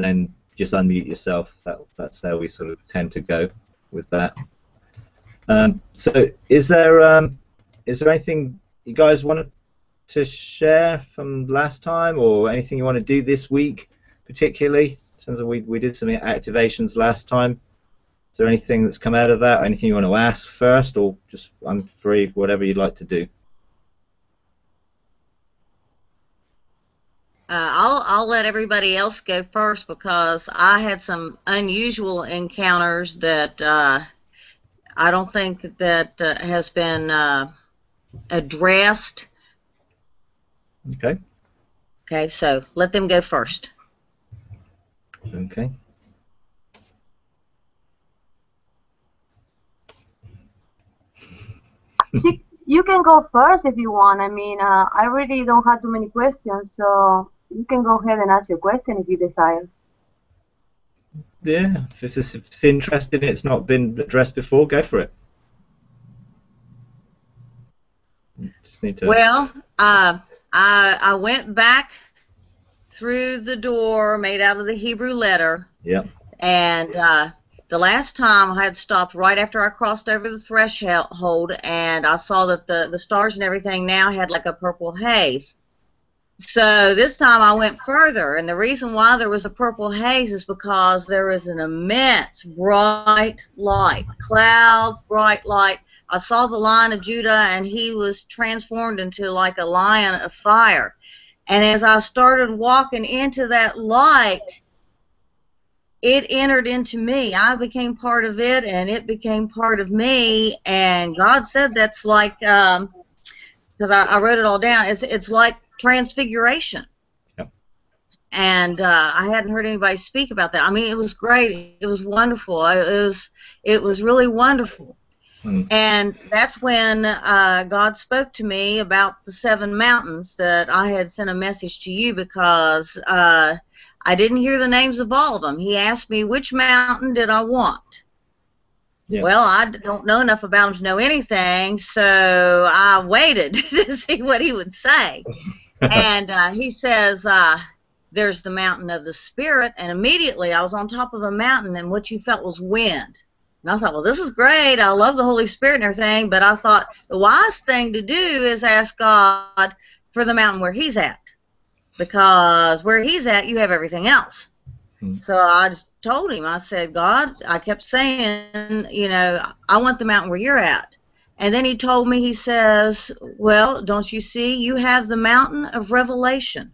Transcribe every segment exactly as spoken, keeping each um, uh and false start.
then just unmute yourself. That, that's how we sort of tend to go with that. Um, so is there um, is there anything you guys wanted to share from last time, or anything you want to do this week particularly? In terms of we, we did some activations last time. Is there anything that's come out of that, or anything you want to ask first, or just I'm free, whatever you'd like to do? Uh, I'll I'll let everybody else go first, because I had some unusual encounters that uh, I don't think that uh, has been uh, addressed. Okay. Okay, so let them go first. Okay. She, you can go first if you want. I mean, uh, I really don't have too many questions, so you can go ahead and ask your question if you desire. Yeah, if it's, if it's interesting, it's not been addressed before, go for it. Just need to... Well, uh, I, I went back through the door made out of the Hebrew letter. Yeah. And uh, the last time I had stopped right after I crossed over the threshold, and I saw that the, the stars and everything now had like a purple haze. So this time I went further, and the reason why there was a purple haze is because there was an immense bright light, clouds, bright light. I saw the Lion of Judah, and he was transformed into like a lion of fire. And as I started walking into that light, it entered into me. I became part of it, and it became part of me. And God said that's like, um, because I, I wrote it all down, it's, it's like transfiguration. Yep. And uh, I hadn't heard anybody speak about that. I mean, it was great. It was wonderful. It was, it was really wonderful. Mm. And that's when uh, God spoke to me about the seven mountains that I had sent a message to you, because uh, I didn't hear the names of all of them. He asked me which mountain did I want. Yeah. Well, I don't know enough about him to know anything, so I waited to see what he would say. And uh, he says, uh, there's the mountain of the Spirit, and immediately I was on top of a mountain, and what you felt was wind. And I thought, well, this is great. I love the Holy Spirit and everything, but I thought the wise thing to do is ask God for the mountain where he's at, because where he's at, you have everything else. Hmm. So I just told him, I said, God, I kept saying, you know, I want the mountain where you're at. And then he told me, he says, well, don't you see, you have the mountain of revelation.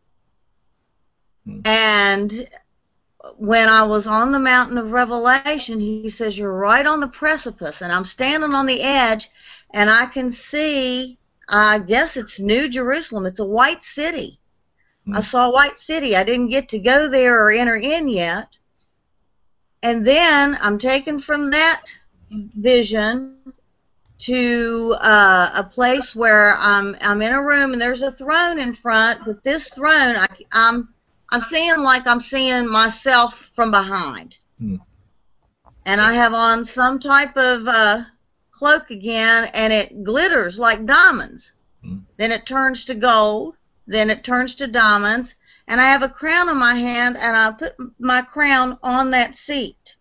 Hmm. And when I was on the mountain of revelation, he says, you're right on the precipice, and I'm standing on the edge, and I can see, I guess it's New Jerusalem. It's a white city. Mm. I saw a white city. I didn't get to go there or enter in yet. And then I'm taken from that vision to uh, a place where I'm, I'm in a room, and there's a throne in front, but this throne, I, I'm I'm seeing like I'm seeing myself from behind. Hmm. And I have on some type of uh, cloak again, and it glitters like diamonds. Hmm. Then it turns to gold, then it turns to diamonds, and I have a crown in my hand, and I put my crown on that seat.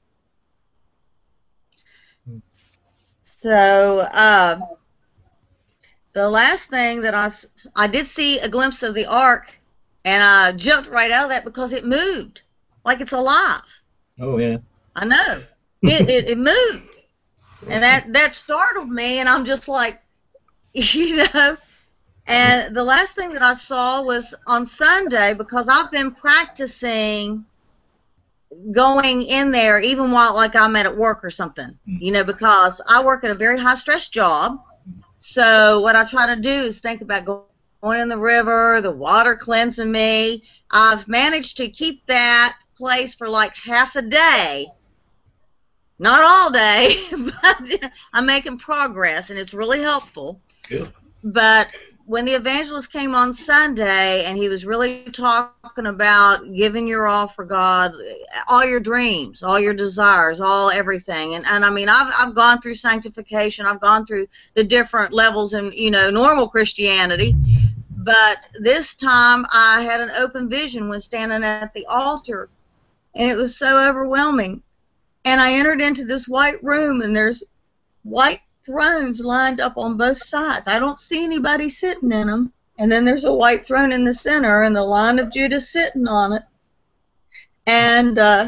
Hmm. So uh, the last thing that I, I did see a glimpse of the ark, and I jumped right out of that because it moved, like it's alive. Oh, yeah. I know. It, it, it moved. And that, that startled me, and I'm just like, you know. And the last thing that I saw was on Sunday, because I've been practicing going in there even while, like, I'm at work or something, you know, because I work at a very high-stress job. So what I try to do is think about going going in the river, the water cleansing me. I've managed to keep that place for like half a day. Not all day, but I'm making progress, and it's really helpful. Good. But when the evangelist came on Sunday, and he was really talking about giving your all for God, all your dreams, all your desires, all everything. And, and I mean, I've, I've gone through sanctification. I've gone through the different levels in, you know, normal Christianity. But this time I had an open vision when standing at the altar, and it was so overwhelming. And I entered into this white room, and there's white thrones lined up on both sides. I don't see anybody sitting in them. And then there's a white throne in the center, and the Lion of Judah sitting on it. And uh,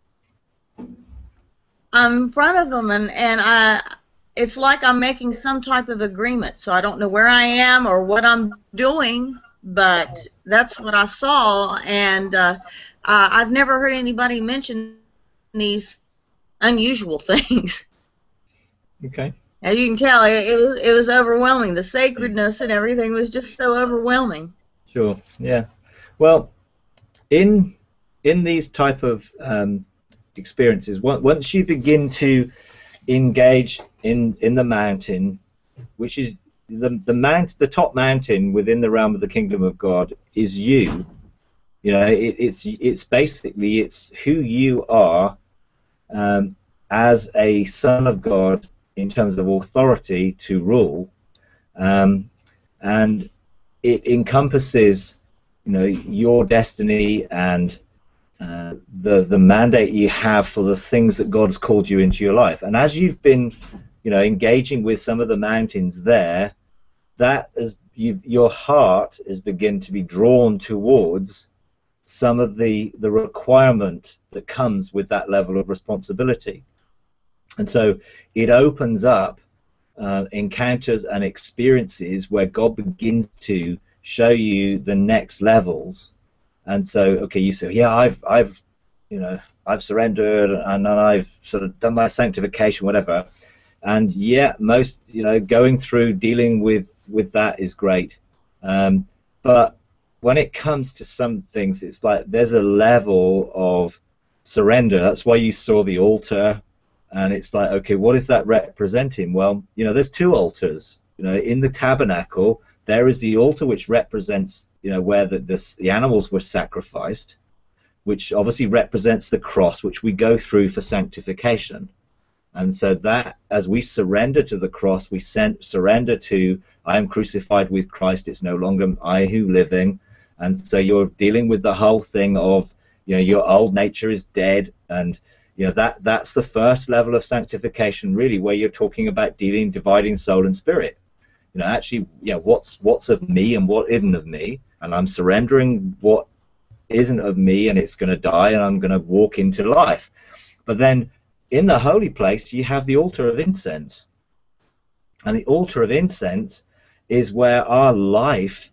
I'm in front of them, and, and I, it's like I'm making some type of agreement. So I don't know where I am or what I'm doing, but that's what I saw. And uh, uh, I've never heard anybody mention these unusual things. Okay. As you can tell, it, it was it was overwhelming. The sacredness and everything was just so overwhelming. Sure. Yeah. Well, in in these type of um, experiences, once you begin to engage in in the mountain, which is the the mount, the top mountain within the realm of the kingdom of God, is you. You know, it, it's it's basically it's who you are um, as a son of God, in terms of authority to rule, um, and it encompasses, you know, your destiny and uh, the the mandate you have for the things that God's called you into your life. And as you've been, you know, engaging with some of the mountains there, that is you, your heart is begin to be drawn towards some of the the requirement that comes with that level of responsibility. And so it opens up uh, encounters and experiences where God begins to show you the next levels. And so, okay, you say, yeah, I've, I've, you know, I've surrendered and then I've sort of done my sanctification, whatever. And yeah, most, you know, going through dealing with with that is great. Um, but when it comes to some things, it's like there's a level of surrender. That's why you saw the altar. And it's like, okay, what is that representing? Well, you know, there's two altars. You know, in the tabernacle, there is the altar which represents, you know, where the, the, the animals were sacrificed, which obviously represents the cross, which we go through for sanctification. And so that, as we surrender to the cross, we sent, surrender to, I am crucified with Christ, it's no longer I who living. And so you're dealing with the whole thing of, you know, your old nature is dead, and you know, that that's the first level of sanctification, really, where you're talking about dealing, dividing soul and spirit. You know, actually, you know, what's what's of me and what isn't of me, and I'm surrendering what isn't of me, and it's going to die, and I'm going to walk into life. But then, in the holy place, you have the altar of incense, and the altar of incense is where our life,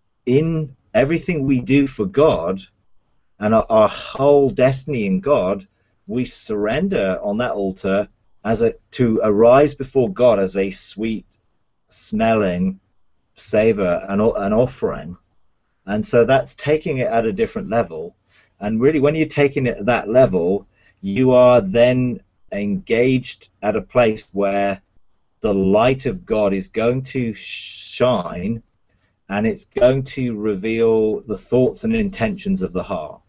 in everything we do for God, and our, our whole destiny in God, we surrender on that altar as a to arise before God as a sweet smelling savor and an offering. And so that's taking it at a different level. And really, when you're taking it at that level, you are then engaged at a place where the light of God is going to shine, and it's going to reveal the thoughts and intentions of the heart.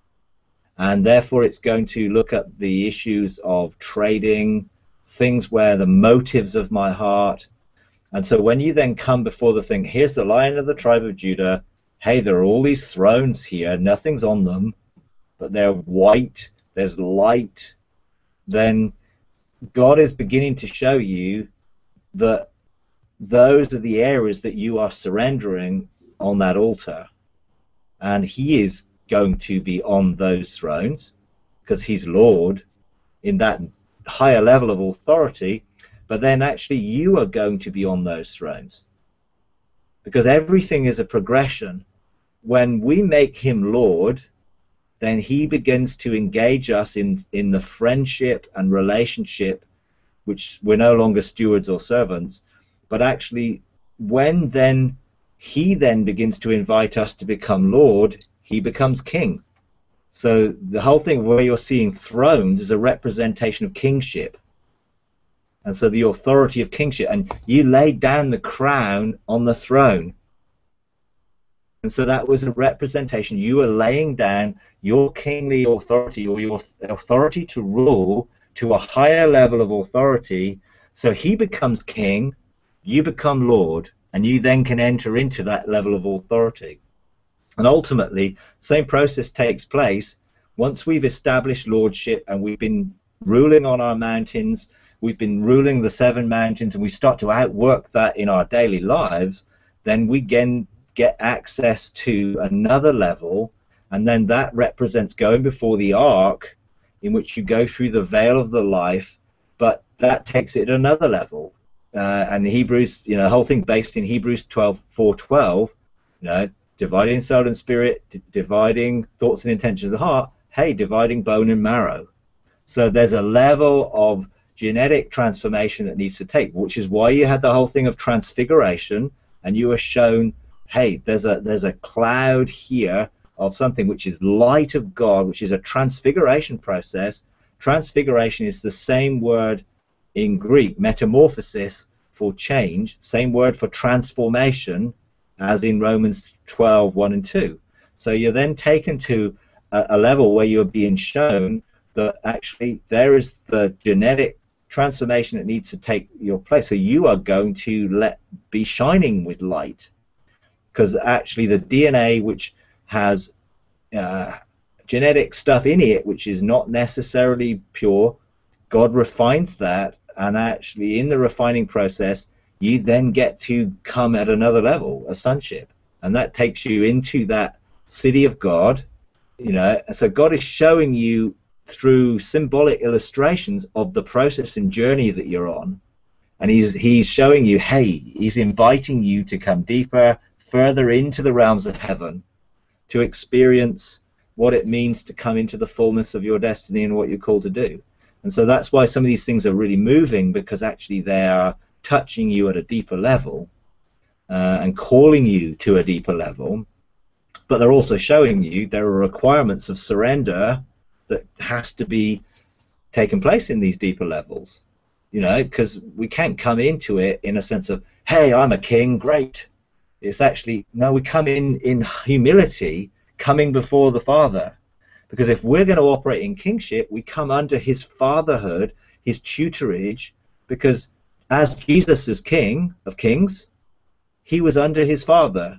And therefore it's going to look at the issues of trading, things where the motives of my heart. And so when you then come before the thing, here's the Lion of the tribe of Judah, hey, there are all these thrones here, nothing's on them, but they're white, there's light, then God is beginning to show you that those are the areas that you are surrendering on that altar. And he is going to be on those thrones because he's Lord in that higher level of authority, but then actually you are going to be on those thrones, because everything is a progression. When we make him Lord, then he begins to engage us in in the friendship and relationship, which we're no longer stewards or servants, but actually when then he then begins to invite us to become Lord, he becomes king. So the whole thing where you're seeing thrones is a representation of kingship. And so the authority of kingship, and you laid down the crown on the throne. And so that was a representation. You were laying down your kingly authority, or your authority to rule, to a higher level of authority. So he becomes king, you become Lord, and you then can enter into that level of authority. And ultimately, same process takes place Once we've established lordship and we've been ruling on our mountains, we've been ruling the seven mountains, and we start to outwork that in our daily lives, then we can get access to another level, and then that represents going before the ark, in which you go through the veil of the life, but that takes it to another level. Uh, and Hebrews, you know, the whole thing based in Hebrews twelve, four twelve, you know, dividing soul and spirit, d dividing thoughts and intentions of the heart, hey, dividing bone and marrow. So there's a level of genetic transformation that needs to take, which is why you had the whole thing of transfiguration, and you were shown, hey, there's a there's a cloud here of something which is light of God, which is a transfiguration process. Transfiguration is the same word in Greek, metamorphosis, for change, same word for transformation as in Romans twelve, one and two. So you're then taken to a, a level where you're being shown that actually there is the genetic transformation that needs to take your place. So you are going to let be shining with light, because actually the D N A, which has uh, genetic stuff in it which is not necessarily pure, God refines that, and actually in the refining process you then get to come at another level, a sonship, and that takes you into that city of God, you know. And so God is showing you through symbolic illustrations of the process and journey that you're on, and he's he's showing you, hey, he's inviting you to come deeper, further into the realms of heaven, to experience what it means to come into the fullness of your destiny and what you're called to do. And so that's why some of these things are really moving, because actually they are touching you at a deeper level uh, and calling you to a deeper level, but they're also showing you there are requirements of surrender that has to be taken place in these deeper levels, you know, because we can't come into it in a sense of, hey, I'm a king, great. It's actually, no, we come in in humility, coming before the Father. Because if we're going to operate in kingship, we come under his fatherhood, his tutorage, because as Jesus is King of Kings, he was under his Father,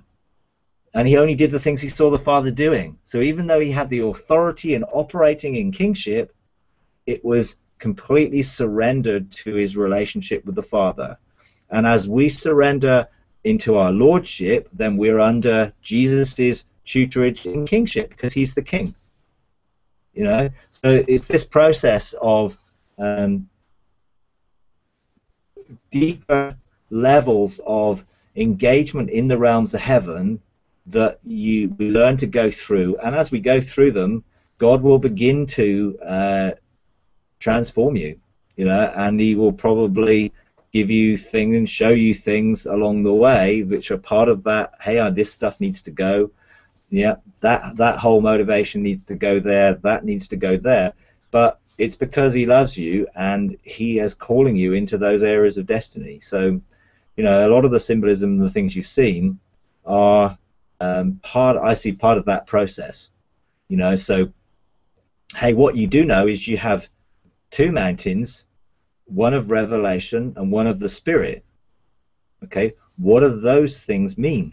and he only did the things he saw the Father doing. So even though he had the authority and operating in kingship, it was completely surrendered to his relationship with the Father. And as we surrender into our lordship, then we're under Jesus's tutorage in kingship, because he's the King. You know, so it's this process of um, deeper levels of engagement in the realms of heaven that you we learn to go through, and as we go through them, God will begin to uh, transform you, you know, and he will probably give you things and show you things along the way which are part of that. Hey, uh, this stuff needs to go. Yeah, that that whole motivation needs to go there, that needs to go there, but it's because he loves you and he is calling you into those areas of destiny. So, you know, a lot of the symbolism and the things you've seen are um, part, I see part of that process, you know. So, hey, what you do know is you have two mountains, one of revelation and one of the Spirit. Okay, what do those things mean?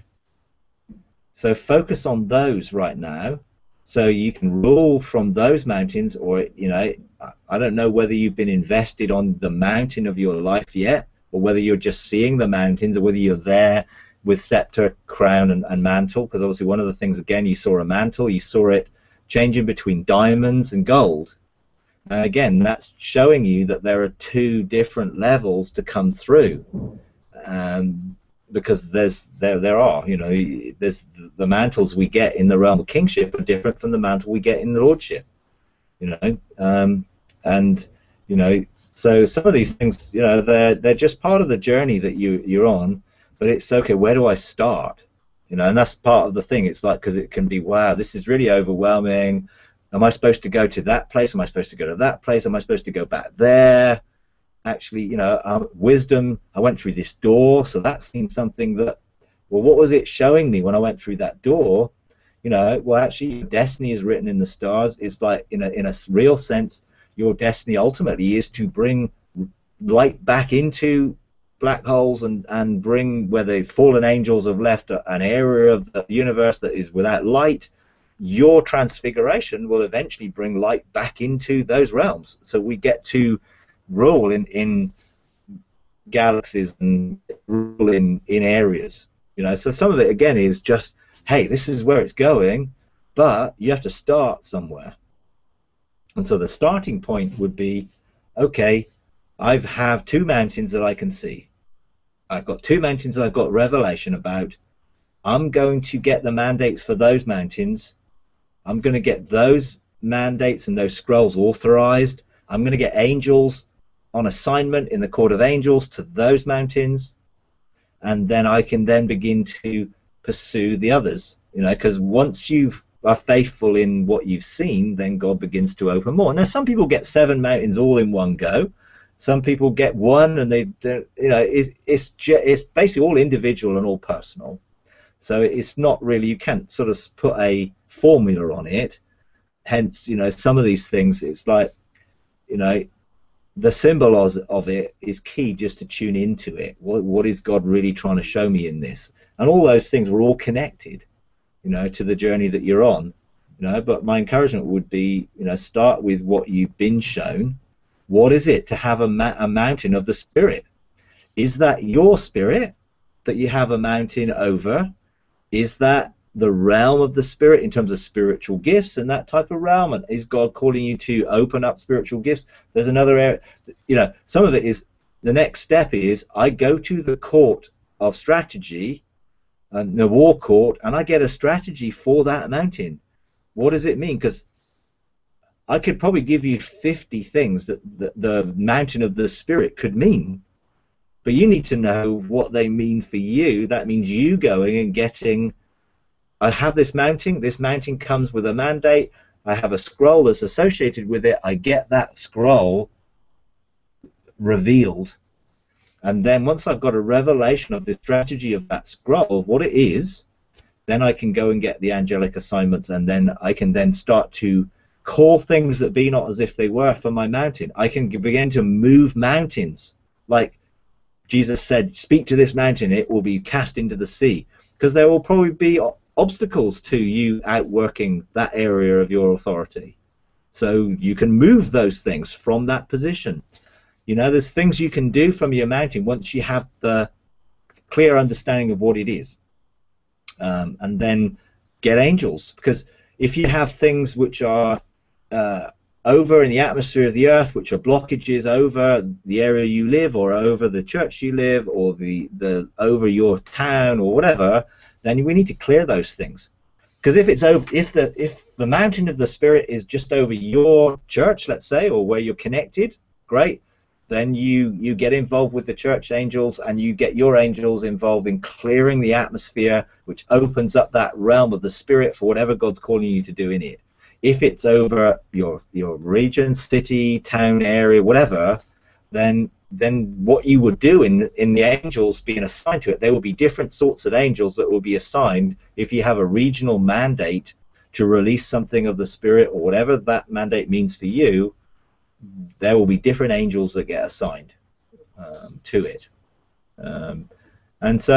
So focus on those right now, so you can rule from those mountains, or, you know, I don't know whether you've been invested on the mountain of your life yet, or whether you're just seeing the mountains, or whether you're there with scepter, crown, and, and mantle, because obviously one of the things, again, you saw a mantle, you saw it changing between diamonds and gold. Uh, again, that's showing you that there are two different levels to come through. Um, because there's there there are, you know, there's the mantles we get in the realm of kingship are different from the mantle we get in the lordship, you know, um, and you know, so some of these things, you know, they're they're just part of the journey that you you're on, but it's okay, where do I start, you know, and that's part of the thing. It's like, because it can be, wow, this is really overwhelming. Am I supposed to go to that place? Am I supposed to go to that place? Am I supposed to go back there? Actually, you know, um, wisdom, I went through this door, so that seemed something that, well, what was it showing me when I went through that door? You know, well, actually, your destiny is written in the stars. It's like, in a, in a real sense, your destiny ultimately is to bring light back into black holes, and, and bring where the fallen angels have left a, an area of the universe that is without light. your transfiguration will eventually bring light back into those realms. So we get to rule in, in galaxies and rule in, in areas. You know, so some of it, again, is just, hey, this is where it's going, but you have to start somewhere. And so the starting point would be, okay, I have two mountains that I can see. I've got two mountains that I've got revelation about. I'm going to get the mandates for those mountains. I'm going to get those mandates and those scrolls authorized. I'm going to get angels on assignment in the court of angels to those mountains. And then I can then begin to pursue the others. You know, because once you are faithful in what you've seen, then God begins to open more. Now, some people get seven mountains all in one go. Some people get one, and they, you know, it's it's, it's basically all individual and all personal. So it's not really, you can't sort of put a formula on it. Hence, you know, some of these things, it's like, you know, the symbol of it is key just to tune into it. What, what is God really trying to show me in this? And all those things were all connected, you know, to the journey that you're on. You know, but my encouragement would be, you know, start with what you've been shown. What is it to have a, ma a mountain of the Spirit? Is that your spirit that you have a mountain over? Is that the realm of the Spirit in terms of spiritual gifts and that type of realm? And is God calling you to open up spiritual gifts? There's another area, you know, some of it is, the next step is I go to the court of strategy, and the war court, and I get a strategy for that mountain. What does it mean? Because I could probably give you fifty things that the, the mountain of the Spirit could mean. But you need to know what they mean for you. That means you going and getting, I have this mountain, this mountain comes with a mandate, I have a scroll that's associated with it, I get that scroll revealed. And then once I've got a revelation of the strategy of that scroll, what it is, then I can go and get the angelic assignments, and then I can then start to call things that be not as if they were for my mountain. I can begin to move mountains. Like Jesus said, speak to this mountain, it will be cast into the sea. Because there will probably be obstacles to you outworking that area of your authority. So you can move those things from that position. You know, there's things you can do from your mountain once you have the clear understanding of what it is. Um, and then get angels. Because if you have things which are uh, over in the atmosphere of the earth, which are blockages over the area you live, or over the church you live, or the, the over your town, or whatever, then we need to clear those things. Because if it's over, if the if the mountain of the Spirit is just over your church, let's say, or where you're connected, great. Then you you get involved with the church angels, and you get your angels involved in clearing the atmosphere, which opens up that realm of the Spirit for whatever God's calling you to do in it. If it's over your your region, city, town, area, whatever, then then what you would do in in the angels being assigned to it, there will be different sorts of angels that will be assigned. If you have a regional mandate to release something of the Spirit, or whatever that mandate means for you, there will be different angels that get assigned um, to it. Um, and so,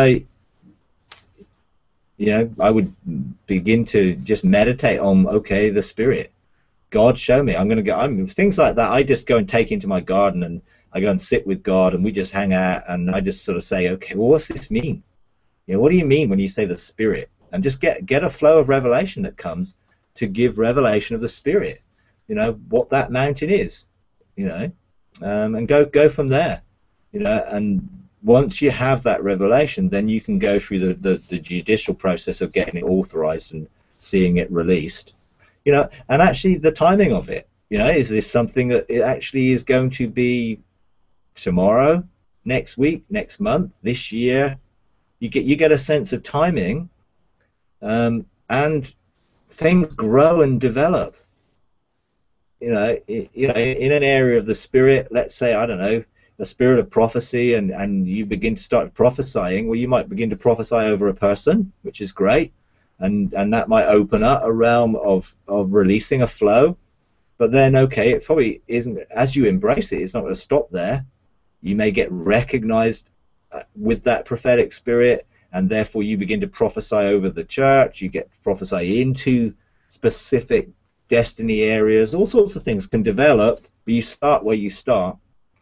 you know, I would begin to just meditate on, okay, the Spirit. God, show me. I'm going to go. I'm things like that. I just go and take into my garden, and I go and sit with God, and we just hang out, and I just sort of say, okay, well, what's this mean? You know, what do you mean when you say the Spirit? And just get get a flow of revelation that comes to give revelation of the Spirit. You know, what that mountain is. You know, um, and go go from there. You know, and once you have that revelation, then you can go through the, the, the judicial process of getting it authorized and seeing it released. You know, and actually the timing of it. You know, is this something that it actually is going to be tomorrow, next week, next month, this year? You get you get a sense of timing, um, and things grow and develop. You know, it, you know, in an area of the Spirit, let's say, I don't know, the spirit of prophecy, and, and you begin to start prophesying, well, you might begin to prophesy over a person, which is great, and, and that might open up a realm of, of releasing a flow. But then, okay, it probably isn't, as you embrace it, it's not going to stop there. You may get recognized with that prophetic spirit, and therefore you begin to prophesy over the church, you get to prophesy into specific destiny areas, all sorts of things can develop, but you start where you start.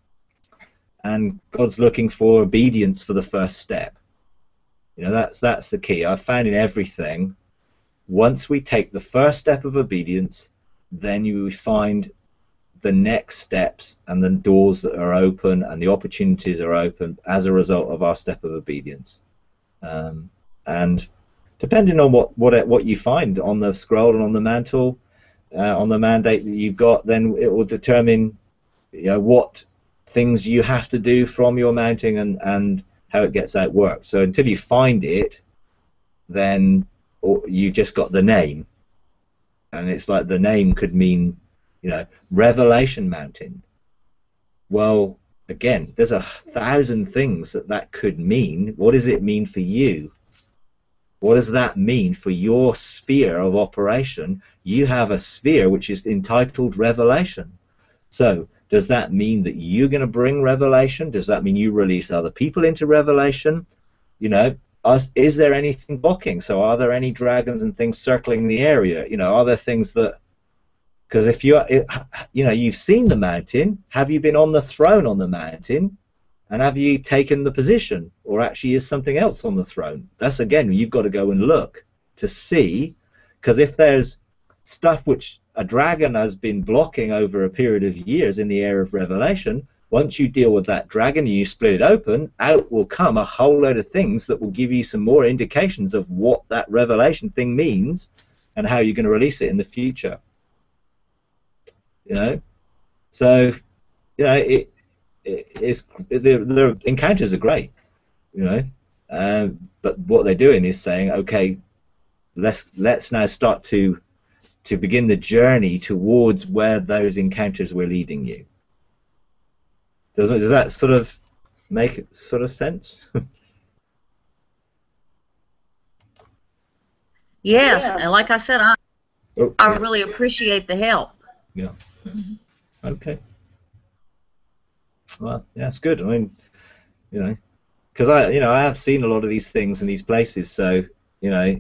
And God's looking for obedience for the first step. You know, that's that's the key. I've found in everything, once we take the first step of obedience, then you find the next steps and the doors that are open and the opportunities are open as a result of our step of obedience. Um, and depending on what, what what you find on the scroll and on the mantle, uh, on the mandate that you've got, then it will determine, you know, what things you have to do from your mounting and, and how it gets outworked. So until you find it, then you just got the name. And it's like the name could mean, you know, revelation mountain. Well, again, there's a thousand things that that could mean. What does it mean for you? What does that mean for your sphere of operation? You have a sphere which is entitled revelation. So does that mean that you're going to bring revelation? Does that mean you release other people into revelation? You know, is there anything blocking? So are there any dragons and things circling the area? You know, are there things that, because if you, you know, you've seen the mountain, have you been on the throne on the mountain? And have you taken the position? Or actually is something else on the throne? That's, again, you've got to go and look to see, because if there's stuff which a dragon has been blocking over a period of years in the area of revelation, once you deal with that dragon and you split it open, out will come a whole load of things that will give you some more indications of what that revelation thing means and how you're going to release it in the future. You know, so, you know, it, it it's the, the encounters are great, you know, uh, but what they're doing is saying, okay, let's let's now start to to begin the journey towards where those encounters were leading you. Does, does that sort of make sort of sense? Yes, yeah. And like I said, I, oh, I yeah. really appreciate the help. Yeah. Okay. Well, yeah, it's good. I mean, you know, because I, you know, I have seen a lot of these things in these places, so, you know,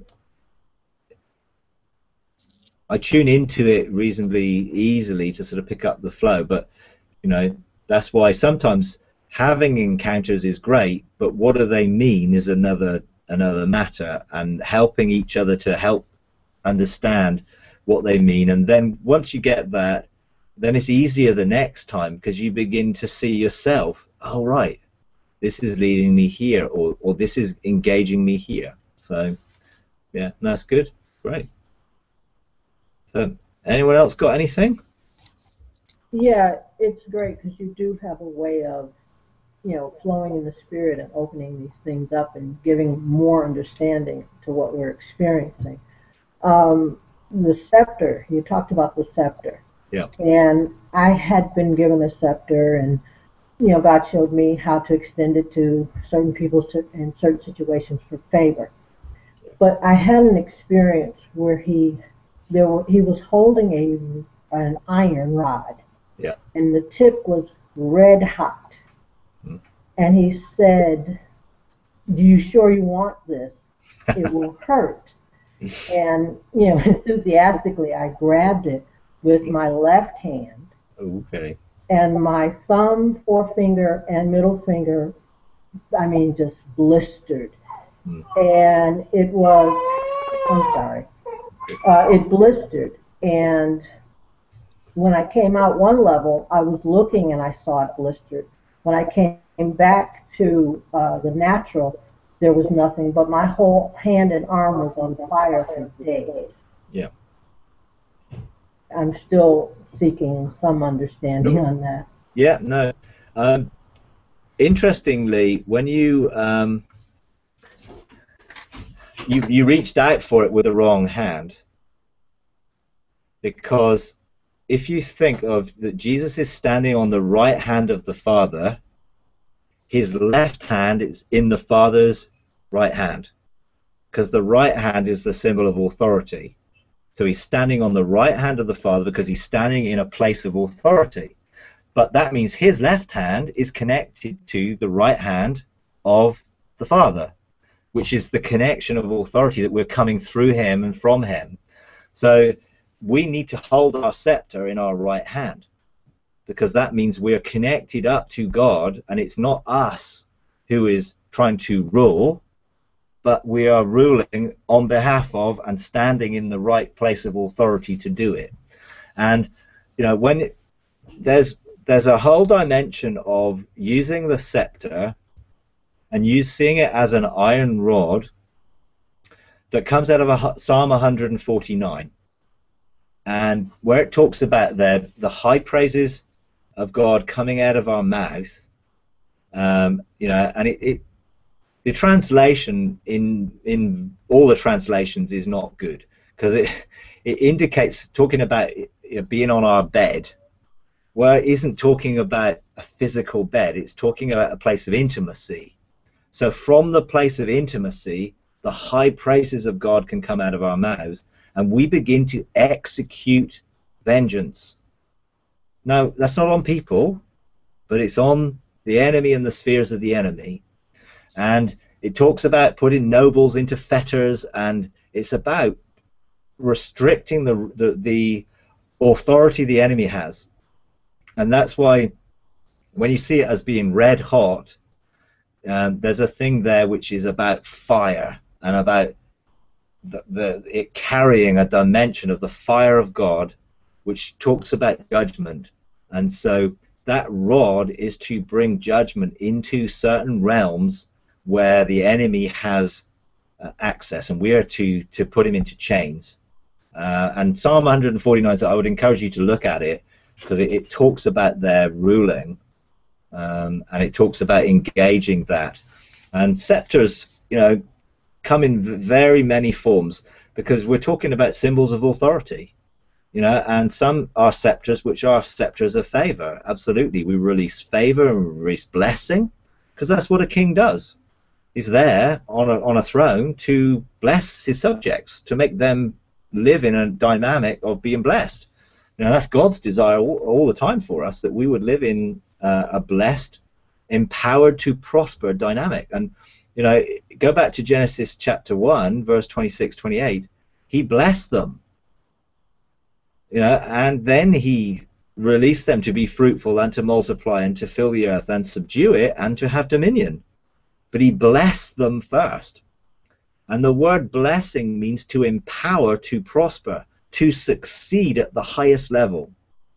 I tune into it reasonably easily to sort of pick up the flow, but, you know, that's why sometimes having encounters is great, but what do they mean is another another matter, and helping each other to help understand what they mean. And then once you get that, then it's easier the next time, because you begin to see yourself, oh, right, this is leading me here, or, or this is engaging me here. So, yeah, that's good. Great. So, anyone else got anything? Yeah, it's great because you do have a way of, you know, flowing in the spirit and opening these things up and giving more understanding to what we're experiencing. Um, the scepter, you talked about the scepter. Yeah. And I had been given a scepter, and, you know, God showed me how to extend it to certain people in certain situations for favor. But I had an experience where he, there were, he was holding a an iron rod. Yeah. And the tip was red hot. Mm. And he said, "Do you sure you want this? It will hurt." And, you know, enthusiastically, I grabbed it with my left hand. Okay. And my thumb, forefinger, and middle finger, I mean, just blistered. Mm. And it was, I'm sorry, uh, it blistered. And when I came out one level, I was looking and I saw it blistered. When I came back to uh, the natural, there was nothing, but my whole hand and arm was on fire for days. Yeah. I'm still seeking some understanding on that. Yeah, no. Um, interestingly, when you, um, you you reached out for it with the wrong hand, because if you think of that, Jesus is standing on the right hand of the Father, his left hand is in the Father's right hand, because the right hand is the symbol of authority. So he's standing on the right hand of the Father because he's standing in a place of authority. But that means his left hand is connected to the right hand of the Father, which is the connection of authority that we're coming through him and from him. So we need to hold our scepter in our right hand, because that means we're connected up to God, and it's not us who is trying to rule, but we are ruling on behalf of and standing in the right place of authority to do it. And you know, when it, there's there's a whole dimension of using the scepter and you seeing it as an iron rod that comes out of a, Psalm one forty-nine, and where it talks about there the high praises of God coming out of our mouth. Um, you know, and it, it the translation in in all the translations is not good, because it it indicates talking about it being on our bed, where it isn't talking about a physical bed, it's talking about a place of intimacy. So from the place of intimacy, the high praises of God can come out of our mouths, and we begin to execute vengeance. Now, that's not on people, but it's on the enemy and the spheres of the enemy. And it talks about putting nobles into fetters, and it's about restricting the, the, the authority the enemy has. And that's why when you see it as being red hot, um, there's a thing there which is about fire and about the, the, it carrying a dimension of the fire of God, which talks about judgment. And so that rod is to bring judgment into certain realms where the enemy has uh, access, and we are to, to put him into chains. Uh, and Psalm one forty-nine, so I would encourage you to look at it, because it, it talks about their ruling, um, and it talks about engaging that. And scepters, you know, come in very many forms, because we're talking about symbols of authority, you know, and some are scepters which are scepters of favor. Absolutely, we release favor and release blessing, because that's what a king does. He's there on a, on a throne to bless his subjects, to make them live in a dynamic of being blessed. You know, that's God's desire all, all the time for us, that we would live in uh, a blessed, empowered to prosper dynamic. And you know, go back to Genesis chapter one, verse twenty-six, twenty-eight. He blessed them, you know, and then he released them to be fruitful and to multiply and to fill the earth and subdue it and to have dominion. But he blessed them first. And the word blessing means to empower, to prosper, to succeed at the highest level.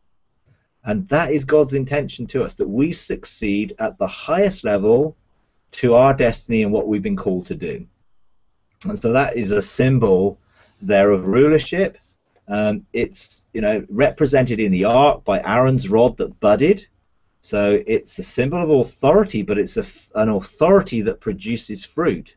And that is God's intention to us, that we succeed at the highest level to our destiny and what we've been called to do. And so that is a symbol there of rulership. Um, it's, you know, represented in the ark by Aaron's rod that budded. So it's a symbol of authority, but it's a, an authority that produces fruit.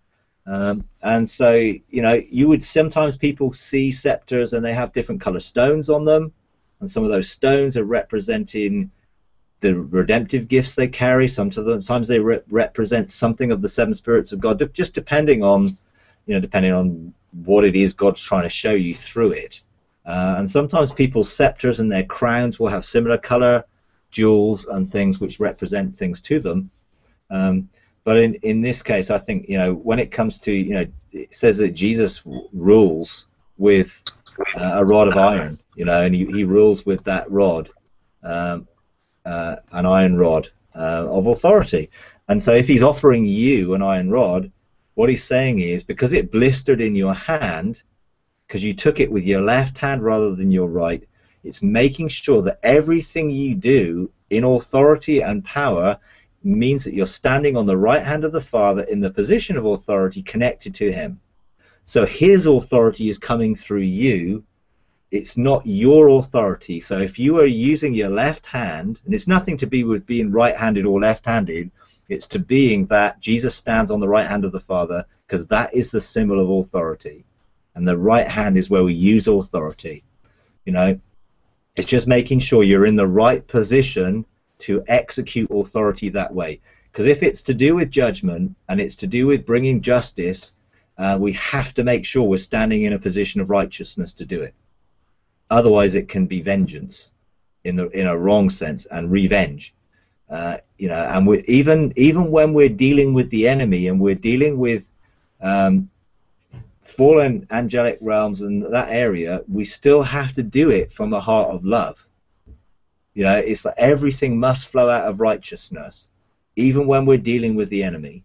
Um, and so, you know, you would sometimes people see scepters and they have different color stones on them, and some of those stones are representing the redemptive gifts they carry. Sometimes they re represent something of the seven spirits of God, just depending on, you know, depending on what it is God's trying to show you through it. Uh, and sometimes people's scepters and their crowns will have similar color jewels and things which represent things to them. Um, But in, in this case, I think, you know, when it comes to, you know, it says that Jesus rules with uh, a rod of iron, you know, and he, he rules with that rod, um, uh, an iron rod uh, of authority. And so if he's offering you an iron rod, what he's saying is, because it blistered in your hand, because you took it with your left hand rather than your right, it's making sure that everything you do in authority and power means that you're standing on the right hand of the Father in the position of authority connected to him. So his authority is coming through you. It's not your authority. So if you are using your left hand, and it's nothing to be with being right-handed or left-handed, it's to being that Jesus stands on the right hand of the Father, because that is the symbol of authority. And the right hand is where we use authority. You know, it's just making sure you're in the right position to execute authority that way. Because if it's to do with judgment and it's to do with bringing justice, uh, we have to make sure we're standing in a position of righteousness to do it. Otherwise it can be vengeance in the in a wrong sense, and revenge. Uh, you know, and we even even when we're dealing with the enemy and we're dealing with um, fallen angelic realms and that area, we still have to do it from a heart of love. You know, it's like everything must flow out of righteousness, even when we're dealing with the enemy.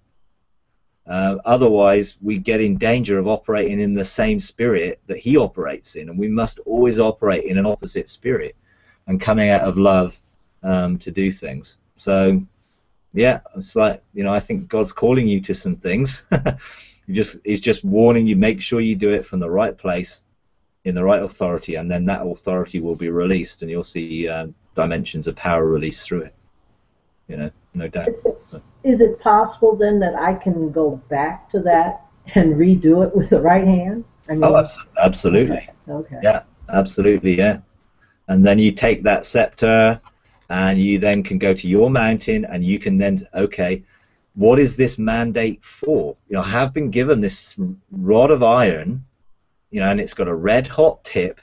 Uh, otherwise, we get in danger of operating in the same spirit that he operates in, and we must always operate in an opposite spirit and coming out of love um, to do things. So, yeah, it's like, you know, I think God's calling you to some things. he just, he's just warning you, make sure you do it from the right place, in the right authority, and then that authority will be released, and you'll see um, dimensions of power released through it. You know, no doubt. Is it, is it possible then that I can go back to that and redo it with the right hand? I mean, oh, absolutely. Okay. okay. Yeah, absolutely, yeah. And then you take that scepter, and you then can go to your mountain, and you can then, okay, what is this mandate for? You know, I have been given this rod of iron, you know, and it's got a red hot tip.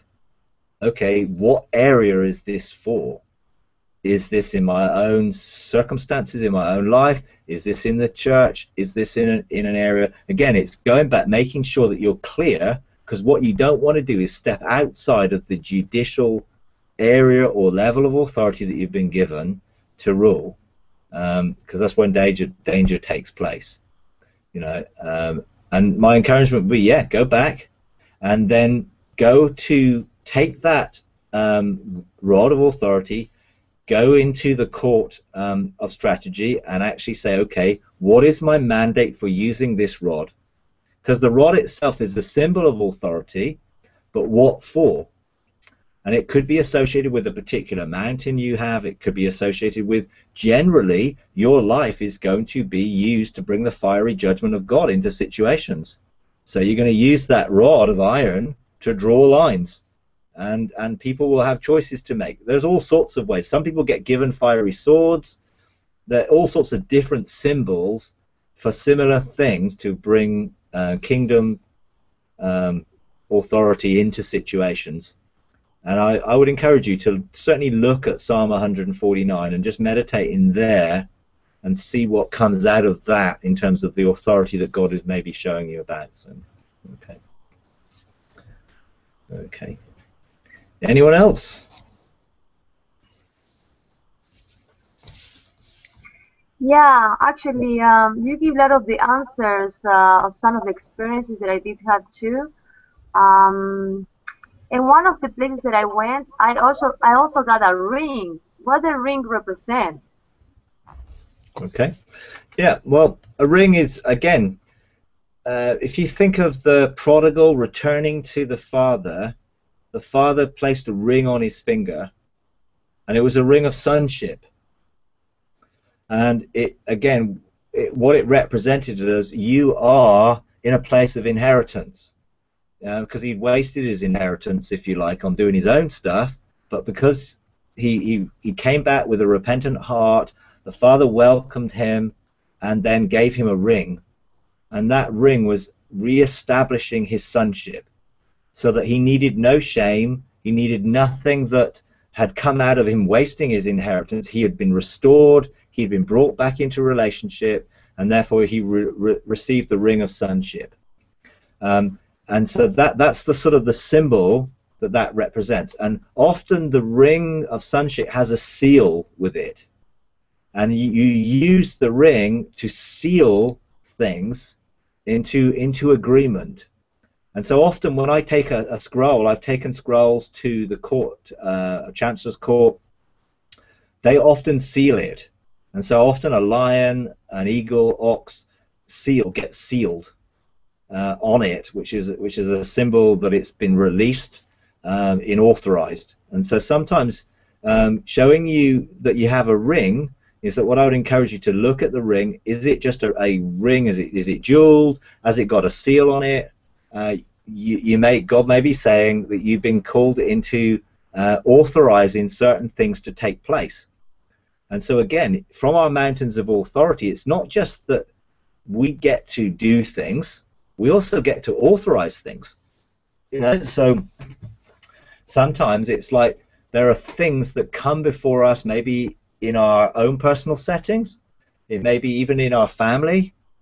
Okay, what area is this for? Is this in my own circumstances, in my own life? Is this in the church? Is this in an, in an area? Again, it's going back, making sure that you're clear, because what you don't want to do is step outside of the judicial area or level of authority that you've been given to rule, because um, that's when danger danger takes place. You know, um, and my encouragement would be, yeah, go back, and then go to take that um, rod of authority, go into the court um, of strategy, and actually say, okay, what is my mandate for using this rod? Because the rod itself is a symbol of authority, but what for? And it could be associated with a particular mountain you have. It could be associated with, generally, your life is going to be used to bring the fiery judgment of God into situations. So you're going to use that rod of iron to draw lines. And, and people will have choices to make. There's all sorts of ways. Some people get given fiery swords. There are all sorts of different symbols for similar things to bring uh, kingdom um, authority into situations. And I, I would encourage you to certainly look at Psalm one forty-nine and just meditate in there and see what comes out of that in terms of the authority that God is maybe showing you about. So, okay. Okay. Anyone else? Yeah, actually, um, you give a lot of the answers uh, of some of the experiences that I did have too. Um, in one of the places that I went, I also I also got a ring. What does the ring represent? Okay. Yeah. Well, a ring is, again, uh, if you think of the prodigal returning to the father, the father placed a ring on his finger, and it was a ring of sonship. And it, again, it, what it represented as, you are in a place of inheritance. Uh, because he'd wasted his inheritance, if you like, on doing his own stuff, but because he, he, he came back with a repentant heart, the father welcomed him and then gave him a ring, and that ring was re-establishing his sonship, so that he needed no shame, he needed nothing that had come out of him wasting his inheritance. He had been restored, he had been brought back into relationship, and therefore he re re received the ring of sonship. Um, and so that that's the sort of the symbol that that represents. And often the ring of sonship has a seal with it, and you, you use the ring to seal things into into agreement. And so often when I take a, a scroll, I've taken scrolls to the court, uh, a chancellor's court, they often seal it. And so often a lion, an eagle, ox seal gets sealed uh, on it, which is which is a symbol that it's been released um, in authorized. And so sometimes um, showing you that you have a ring is that what I would encourage you to look at the ring. Is it just a, a ring? Is it is it jeweled? Has it got a seal on it? Uh, you, you may God may be saying that you've been called into uh, authorizing certain things to take place. And so again, from our mountains of authority, it's not just that we get to do things, we also get to authorize things. You know, so sometimes it's like there are things that come before us, maybe in our own personal settings, it may be even in our family,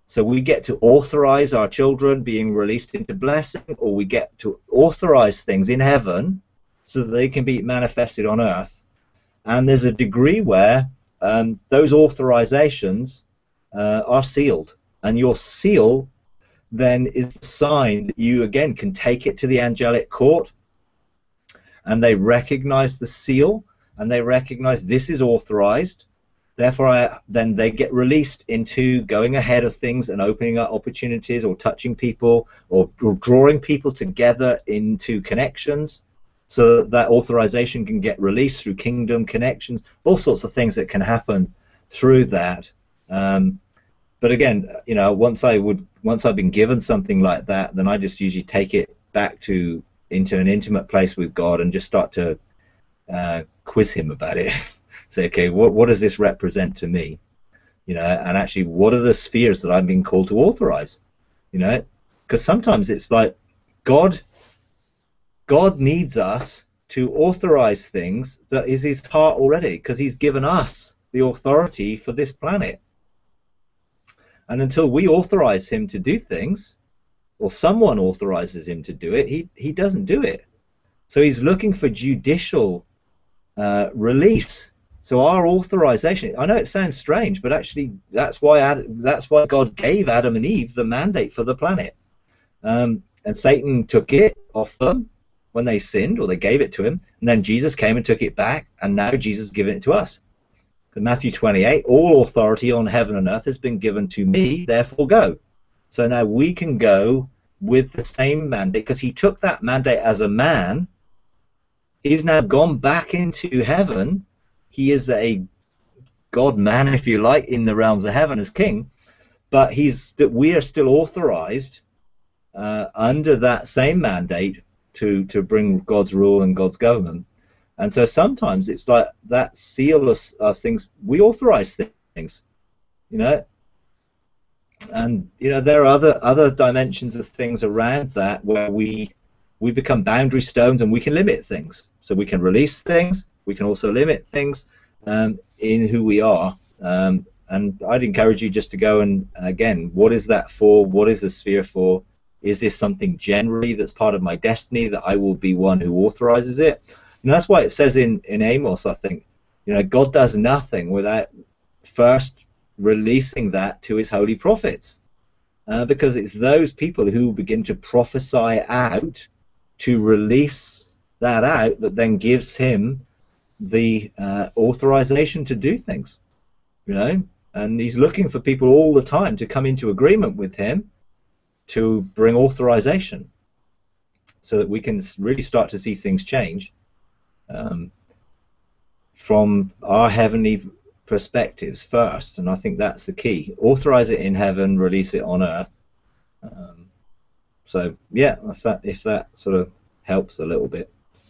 So we get to authorize our children being released into blessing, or we get to authorize things in heaven so that they can be manifested on earth. And there's a degree where um, those authorizations uh, are sealed. And your seal then is the sign that you, again, can take it to the angelic court, and they recognize the seal, and they recognize this is authorized. Therefore, I, then they get released into going ahead of things and opening up opportunities, or touching people, or, or drawing people together into connections, so that, that authorization can get released through kingdom connections. All sorts of things that can happen through that. Um, but again, you know, once I would, once I've been given something like that, then I just usually take it back to into an intimate place with God and just start to uh, quiz Him about it. Say, okay, what what does this represent to me? You know, and actually, what are the spheres that I'm being called to authorize? You know, because sometimes it's like God, God needs us to authorize things that is His heart already, because He's given us the authority for this planet. And until we authorize Him to do things, or someone authorizes Him to do it, he he doesn't do it. So He's looking for judicial uh, release. So our authorization, I know it sounds strange, but actually that's why Ad, that's why God gave Adam and Eve the mandate for the planet. Um, and Satan took it off them when they sinned, or they gave it to him, and then Jesus came and took it back, and now Jesus is giving it to us. In Matthew twenty-eight, all authority on heaven and earth has been given to me, therefore go. So now we can go with the same mandate, because he took that mandate as a man. He's now gone back into heaven. He is a God-man, if you like, in the realms of heaven as king, but he's we are still authorized uh, under that same mandate to, to bring God's rule and God's government. And so sometimes it's like that seal of, of things, we authorize things, you know. And, you know, there are other, other dimensions of things around that where we, we become boundary stones, and we can limit things. So we can release things. We can also limit things um, in who we are. Um, and I'd encourage you just to go and, again, what is that for? What is the sphere for? Is this something generally that's part of my destiny, that I will be one who authorizes it? And that's why it says in, in Amos, I think, you know, God does nothing without first releasing that to his holy prophets. Uh, because it's those people who begin to prophesy out, to release that out, that then gives him the uh, authorization to do things, you know. And he's looking for people all the time to come into agreement with him to bring authorization, so that we can really start to see things change um, from our heavenly perspectives first. And I think that's the key: authorize it in heaven, release it on earth. Um, so yeah, if that if that sort of helps a little bit.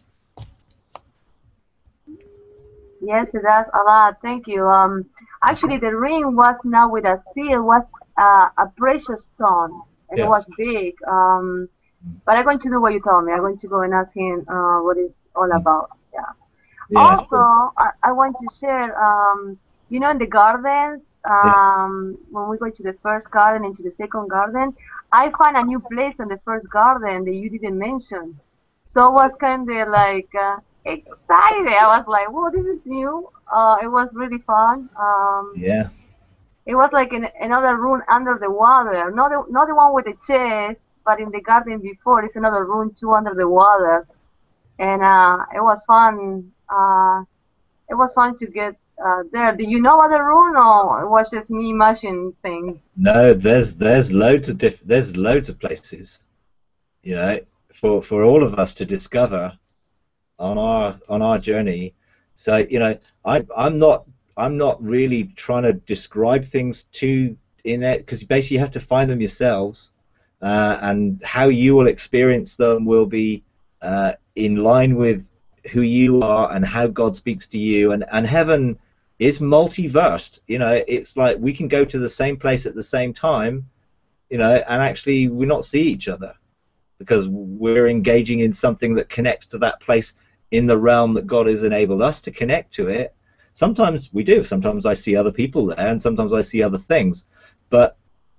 Yes, it does a lot. Thank you. Um, actually, the ring was not with a seal, was uh, a precious stone, and yes. It was big. Um, but I'm going to do what you told me. I'm going to go and ask him uh, what it's all about. Yeah. yeah. Also, I, I want to share. Um, you know, in the gardens, um, yeah. when we go to the first garden and to the second garden, I found a new place in the first garden that you didn't mention. So it was kind of like. Uh, excited. I was like, whoa, this is new. Uh, it was really fun. Um, yeah. It was like in another room under the water. Not the, not the one with the chest, but in the garden before, it's another room too under the water. And uh, it was fun. Uh, it was fun to get uh, there. Do you know other room, or it was just me imagining things? No, there's there's loads of diff there's loads of places, you know, for for all of us to discover on our on our journey. So, you know, I I'm not I'm not really trying to describe things to in it, because basically you have to find them yourselves, uh, and how you will experience them will be uh, in line with who you are and how God speaks to you. And and heaven is multiversed. You know, it's like we can go to the same place at the same time, you know, and actually we not see each other, because we're engaging in something that connects to that place in the realm that God has enabled us to connect to it. Sometimes we do. Sometimes I see other people there, and sometimes I see other things. But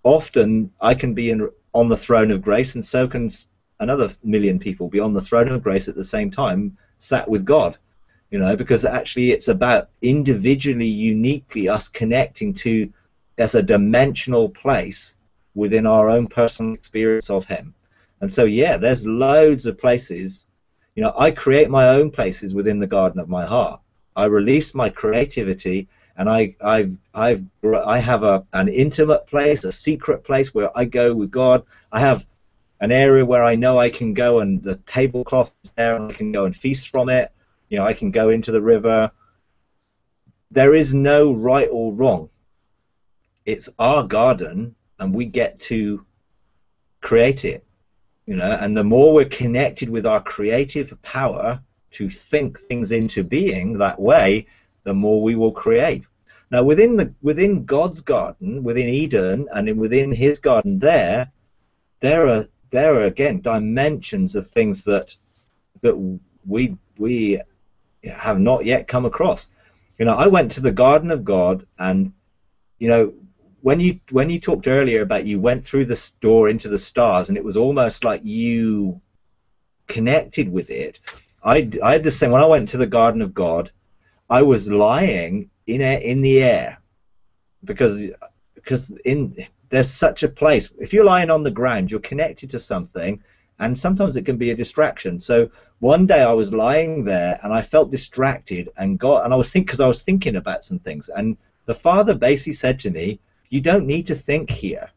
often I can be in on the throne of grace, and so can another million people be on the throne of grace at the same time, sat with God. You know, because actually it's about individually, uniquely us connecting to as a dimensional place within our own personal experience of Him. And so, yeah, there's loads of places. You know, I create my own places within the garden of my heart. I release my creativity, and I, I've, I've, I have a, an intimate place, a secret place where I go with God. I have an area where I know I can go, and the tablecloth is there, and I can go and feast from it. You know, I can go into the river. There is no right or wrong. It's our garden, and we get to create it. You know, and the more we're connected with our creative power to think things into being that way, the more we will create. Now, within the within God's garden, within Eden, and in, within His garden, there, there are there are again dimensions of things that that we we have not yet come across. You know, I went to the garden of God, and you know, when you when you talked earlier about you went through the door into the stars, and it was almost like you connected with it. I I had the same when I went to the garden of God. I was lying in a, in the air, because because in there's such a place. If you're lying on the ground, you're connected to something, and sometimes it can be a distraction. So one day I was lying there, and I felt distracted, and got and I was think because I was thinking about some things, and the Father basically said to me, "You don't need to think here."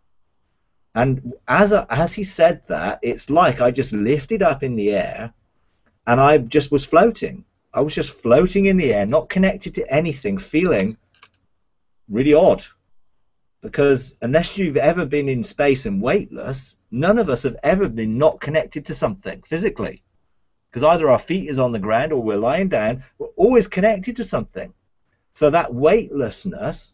And as I, as he said that, it's like I just lifted up in the air, and I just was floating. I was just floating in the air, not connected to anything, feeling really odd. Because unless you've ever been in space and weightless, none of us have ever been not connected to something physically. Because either our feet is on the ground or we're lying down, we're always connected to something. So that weightlessness,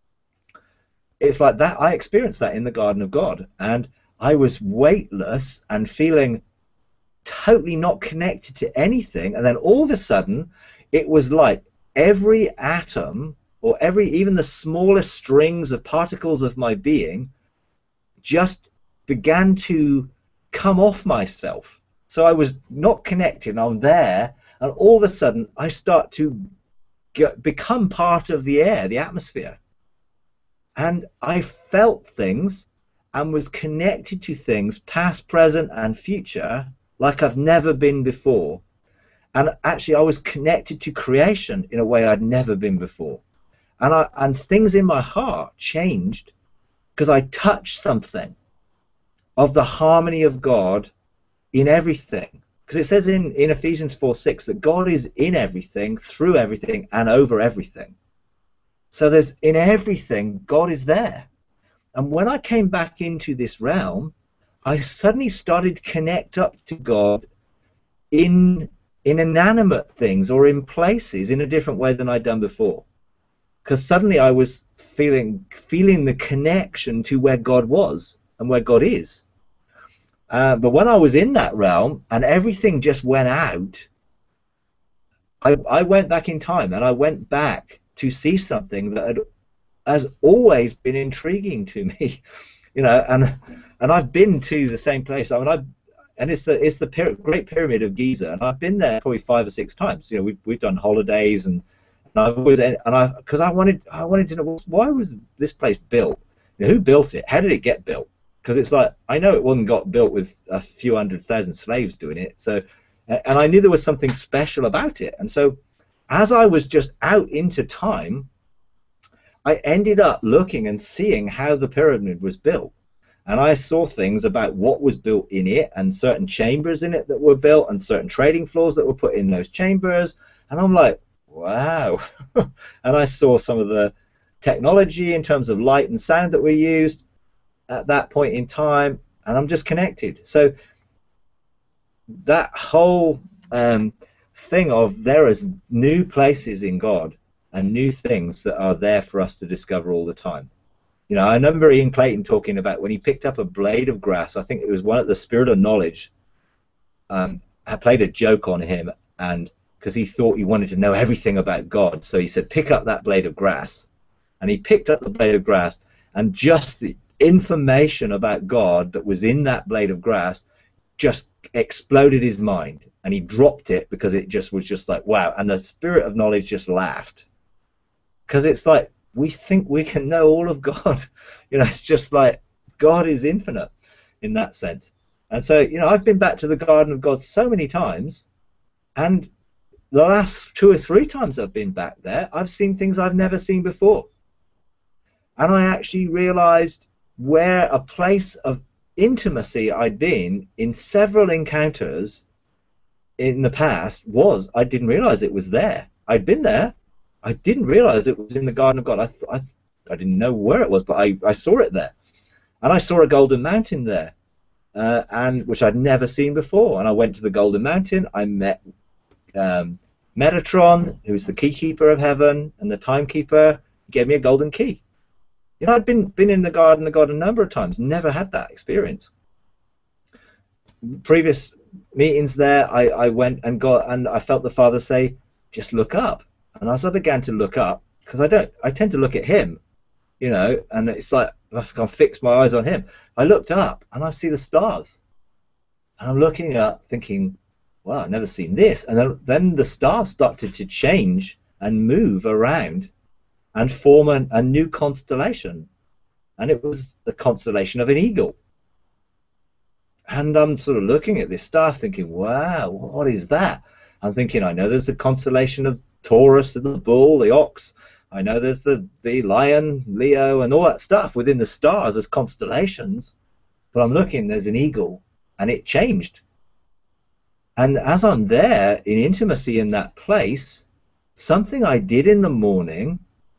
it's like that. I experienced that in the Garden of God, and I was weightless and feeling totally not connected to anything. And then all of a sudden, it was like every atom, or every even the smallest strings of particles of my being, just began to come off myself. So I was not connected, and I'm there, and all of a sudden I start to get, become part of the air, the atmosphere. And I felt things and was connected to things, past, present, and future, like I've never been before. And actually I was connected to creation in a way I'd never been before. And, I, and things in my heart changed because I touched something of the harmony of God in everything. Because it says in, in Ephesians four six that God is in everything, through everything, and over everything. So there's in everything, God is there. And when I came back into this realm, I suddenly started to connect up to God in, in inanimate things or in places in a different way than I'd done before. Because suddenly I was feeling feeling the connection to where God was and where God is. Uh, but when I was in that realm and everything just went out, I, I went back in time, and I went back to see something that had, has always been intriguing to me, you know, and and I've been to the same place. I mean, I and it's the it's the Py- Great Pyramid of Giza, and I've been there probably five or six times. You know, we've we've done holidays, and, and I've always and I because I wanted I wanted to know why was this place built? You know, who built it? How did it get built? Because it's like, I know it wasn't got built with a few hundred thousand slaves doing it. So, and I knew there was something special about it. And so, as I was just out into time, I ended up looking and seeing how the pyramid was built. And I saw things about what was built in it, and certain chambers in it that were built, and certain trading floors that were put in those chambers. And I'm like, wow. And I saw some of the technology in terms of light and sound that were used at that point in time, and I'm just connected. So that whole um, thing of there is new places in God and new things that are there for us to discover all the time. You know, I remember Ian Clayton talking about when he picked up a blade of grass. I think it was one of the Spirit of Knowledge. Um, I played a joke on him, and because he thought he wanted to know everything about God, so he said, "Pick up that blade of grass," and he picked up the blade of grass. And just the, information about God that was in that blade of grass just exploded his mind, and he dropped it because it just was just like, wow. And the spirit of knowledge just laughed, because it's like, we think we can know all of God. You know, it's just like, God is infinite in that sense. And so, you know, I've been back to the Garden of God so many times, and the last two or three times I've been back there, I've seen things I've never seen before. And I actually realized where a place of intimacy I'd been in several encounters in the past was. I didn't realize it was there. I'd been there. I didn't realize it was in the Garden of God. I, th I, th I didn't know where it was, but I, I saw it there. And I saw a golden mountain there, uh, and which I'd never seen before. And I went to the golden mountain. I met um, Metatron, who's the keykeeper of heaven and the timekeeper. He gave me a golden key. You know, I'd been been in the Garden of God a number of times, never had that experience. Previous meetings there, I, I went and got, and I felt the Father say, just look up. And as I began to look up, because I don't, I tend to look at him, you know, and it's like I can fix my eyes on him. I looked up and I see the stars, and I'm looking up, thinking, wow, I've never seen this. And then, then the stars started to change and move around and form an, a new constellation, and it was the constellation of an eagle. And I'm sort of looking at this star thinking, wow, what is that? I'm thinking, I know there's a constellation of Taurus and the bull, the ox. I know there's the, the lion, Leo, and all that stuff within the stars as constellations. But I'm looking, there's an eagle, and it changed. And as I'm there in intimacy in that place, something I did in the morning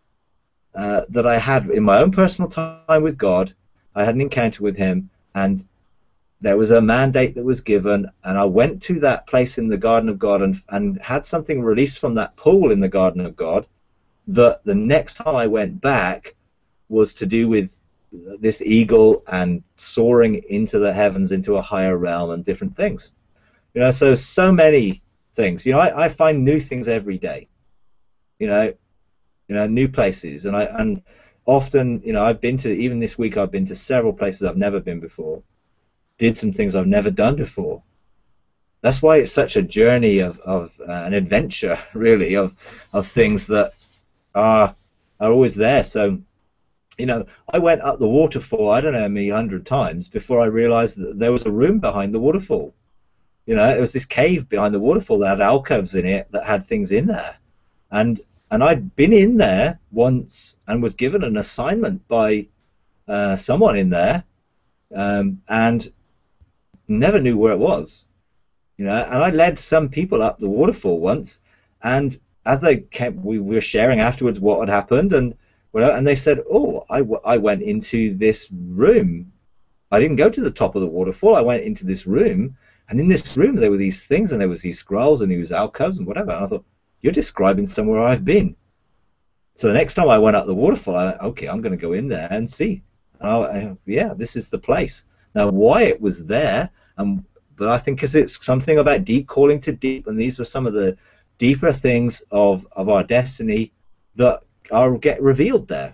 uh, that I had in my own personal time with God, I had an encounter with him, and there was a mandate that was given, and I went to that place in the Garden of God and, and had something released from that pool in the Garden of God that the next time I went back was to do with this eagle and soaring into the heavens, into a higher realm and different things. You know, so, so many things. You know, I, I find new things every day, you know, you know, new places. And I, and often, you know, I've been to, even this week, I've been to several places I've never been before. Did some things I've never done before. That's why it's such a journey of, of uh, an adventure, really, of of things that are are always there. So, you know, I went up the waterfall, I don't know how many hundred times before I realized that there was a room behind the waterfall. You know, it was this cave behind the waterfall that had alcoves in it that had things in there. And and I'd been in there once and was given an assignment by uh, someone in there, um, and never knew where it was, you know. And I led some people up the waterfall once, and as they came, we were sharing afterwards what had happened, and well, and they said, "Oh, I, w I went into this room. I didn't go to the top of the waterfall. I went into this room, and in this room there were these things, and there was these scrolls, and these alcoves, and whatever." And I thought, "You're describing somewhere I've been." So the next time I went up the waterfall, I went, "Okay, I'm going to go in there and see." Oh, I, yeah, this is the place. Now, why it was there, um, but I think because it's something about deep calling to deep, and these were some of the deeper things of, of our destiny that are get revealed there.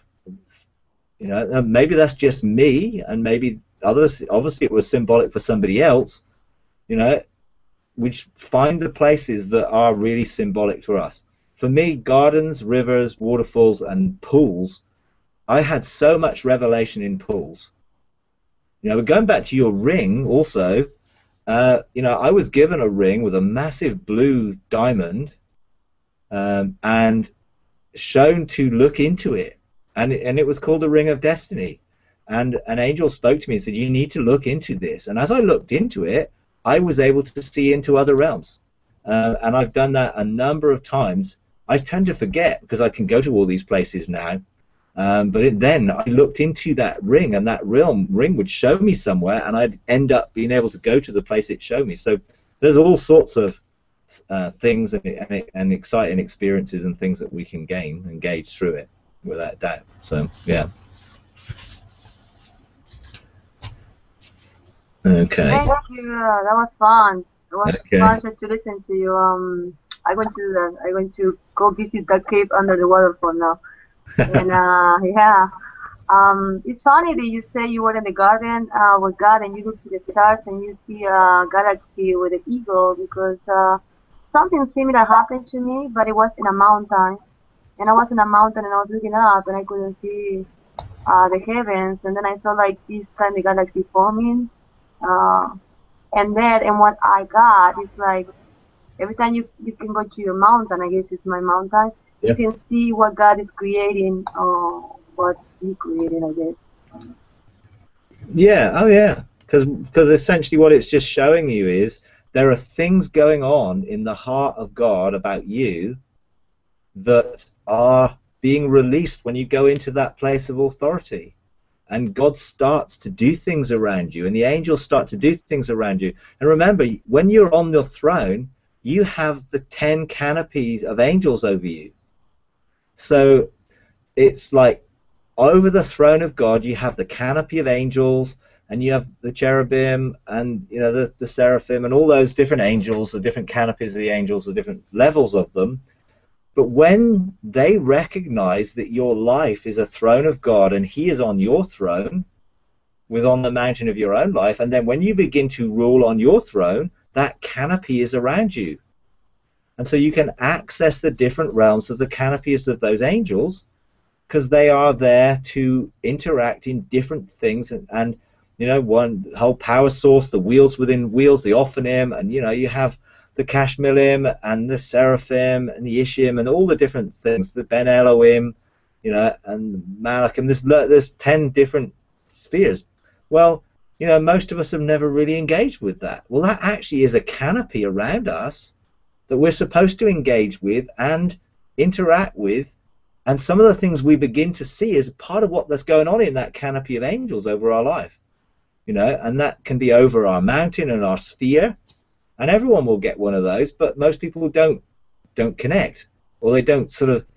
You know, and maybe that's just me, and maybe others, obviously it was symbolic for somebody else, you know, which find the places that are really symbolic for us. For me, gardens, rivers, waterfalls, and pools, I had so much revelation in pools. You know, going back to your ring also, uh, you know, I was given a ring with a massive blue diamond, um, and shown to look into it, and and it was called the Ring of Destiny. And an angel spoke to me and said, "You need to look into this." And as I looked into it, I was able to see into other realms, uh, and I've done that a number of times. I tend to forget because I can go to all these places now. Um, but it, then I looked into that ring, and that realm ring would show me somewhere, and I'd end up being able to go to the place it showed me. So there's all sorts of uh, things and, and, and exciting experiences and things that we can gain and gauge through it, without doubt. So yeah. Okay. Thank you. That was fun. It was Okay. fun just to listen to you. Um, I went to the, I went to go visit that cave under the waterfall now. And uh, yeah, Um, it's funny that you say you were in the garden uh, with God and you look to the stars and you see a galaxy with an eagle, because uh, something similar happened to me, but it was in a mountain. And I was in a mountain and I was looking up and I couldn't see uh, the heavens. And then I saw like this kind of galaxy forming. Uh, and there, and what I got is like, every time you, you can go to your mountain, I guess it's my mountain, Yeah. you can see what God is creating, or what He created, I guess. Yeah, oh yeah, because because essentially what it's just showing you is there are things going on in the heart of God about you that are being released when you go into that place of authority. And God starts to do things around you, and the angels start to do things around you. And remember, when you're on the throne, you have the ten canopies of angels over you. So it's like over the throne of God, you have the canopy of angels, and you have the cherubim, and you know the, the seraphim, and all those different angels, the different canopies of the angels, the different levels of them. But when they recognize that your life is a throne of God and He is on your throne, with on the mountain of your own life, and then when you begin to rule on your throne, that canopy is around you. And so you can access the different realms of the canopies of those angels, because they are there to interact in different things. And, and you know, one whole power source, the wheels within wheels, the Ophanim, and you know, you have the Kashmilim and the Seraphim and the Ishim and all the different things, the Ben Elohim, you know, and Malachim. There's there's ten different spheres. Well, you know, most of us have never really engaged with that. Well, that actually is a canopy around us that we're supposed to engage with and interact with. And some of the things we begin to see is part of what that's going on in that canopy of angels over our life, you know, and that can be over our mountain and our sphere. And everyone will get one of those, but most people don't don't connect, or they don't sort of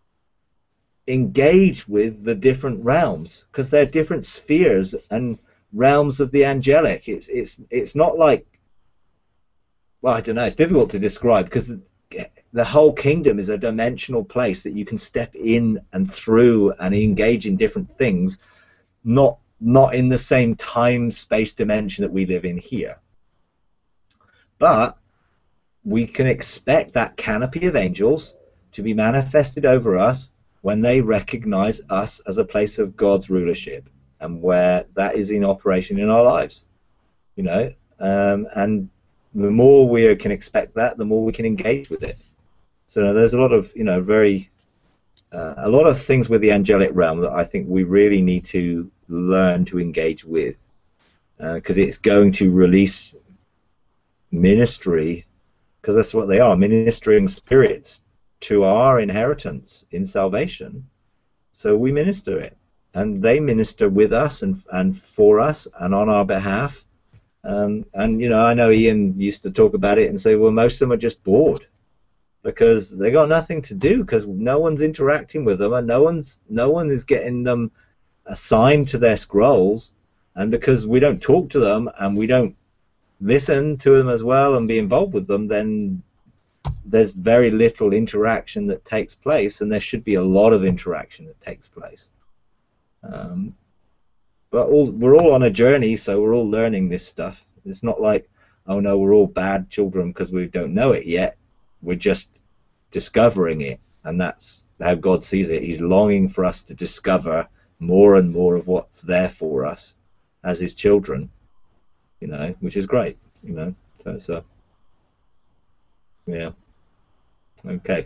engage with the different realms, because they're different spheres and realms of the angelic. It's it's it's not like, well, I don't know. It's difficult to describe, because the, the whole kingdom is a dimensional place that you can step in and through and engage in different things, not not in the same time space dimension that we live in here. But we can expect that canopy of angels to be manifested over us when they recognize us as a place of God's rulership, and where that is in operation in our lives, you know, um, and the more we can expect that, the more we can engage with it. So there's a lot of, you know, very, uh, a lot of things with the angelic realm that I think we really need to learn to engage with, because uh, it's going to release ministry, because that's what they are, ministering spirits to our inheritance in salvation. So we minister it, and they minister with us and and for us and on our behalf. Um, and you know, I know Ian used to talk about it and say, well, most of them are just bored because they got nothing to do, because no one's interacting with them, and no one's no one is getting them assigned to their scrolls, and because we don't talk to them and we don't listen to them as well and be involved with them, then there's very little interaction that takes place, and there should be a lot of interaction that takes place. Um, but all, we're all on a journey, so we're all learning this stuff. It's not like, oh no, we're all bad children because we don't know it yet. We're just discovering it, and that's how God sees it. He's longing for us to discover more and more of what's there for us as His children. You know, which is great, you know. So, so yeah. Okay.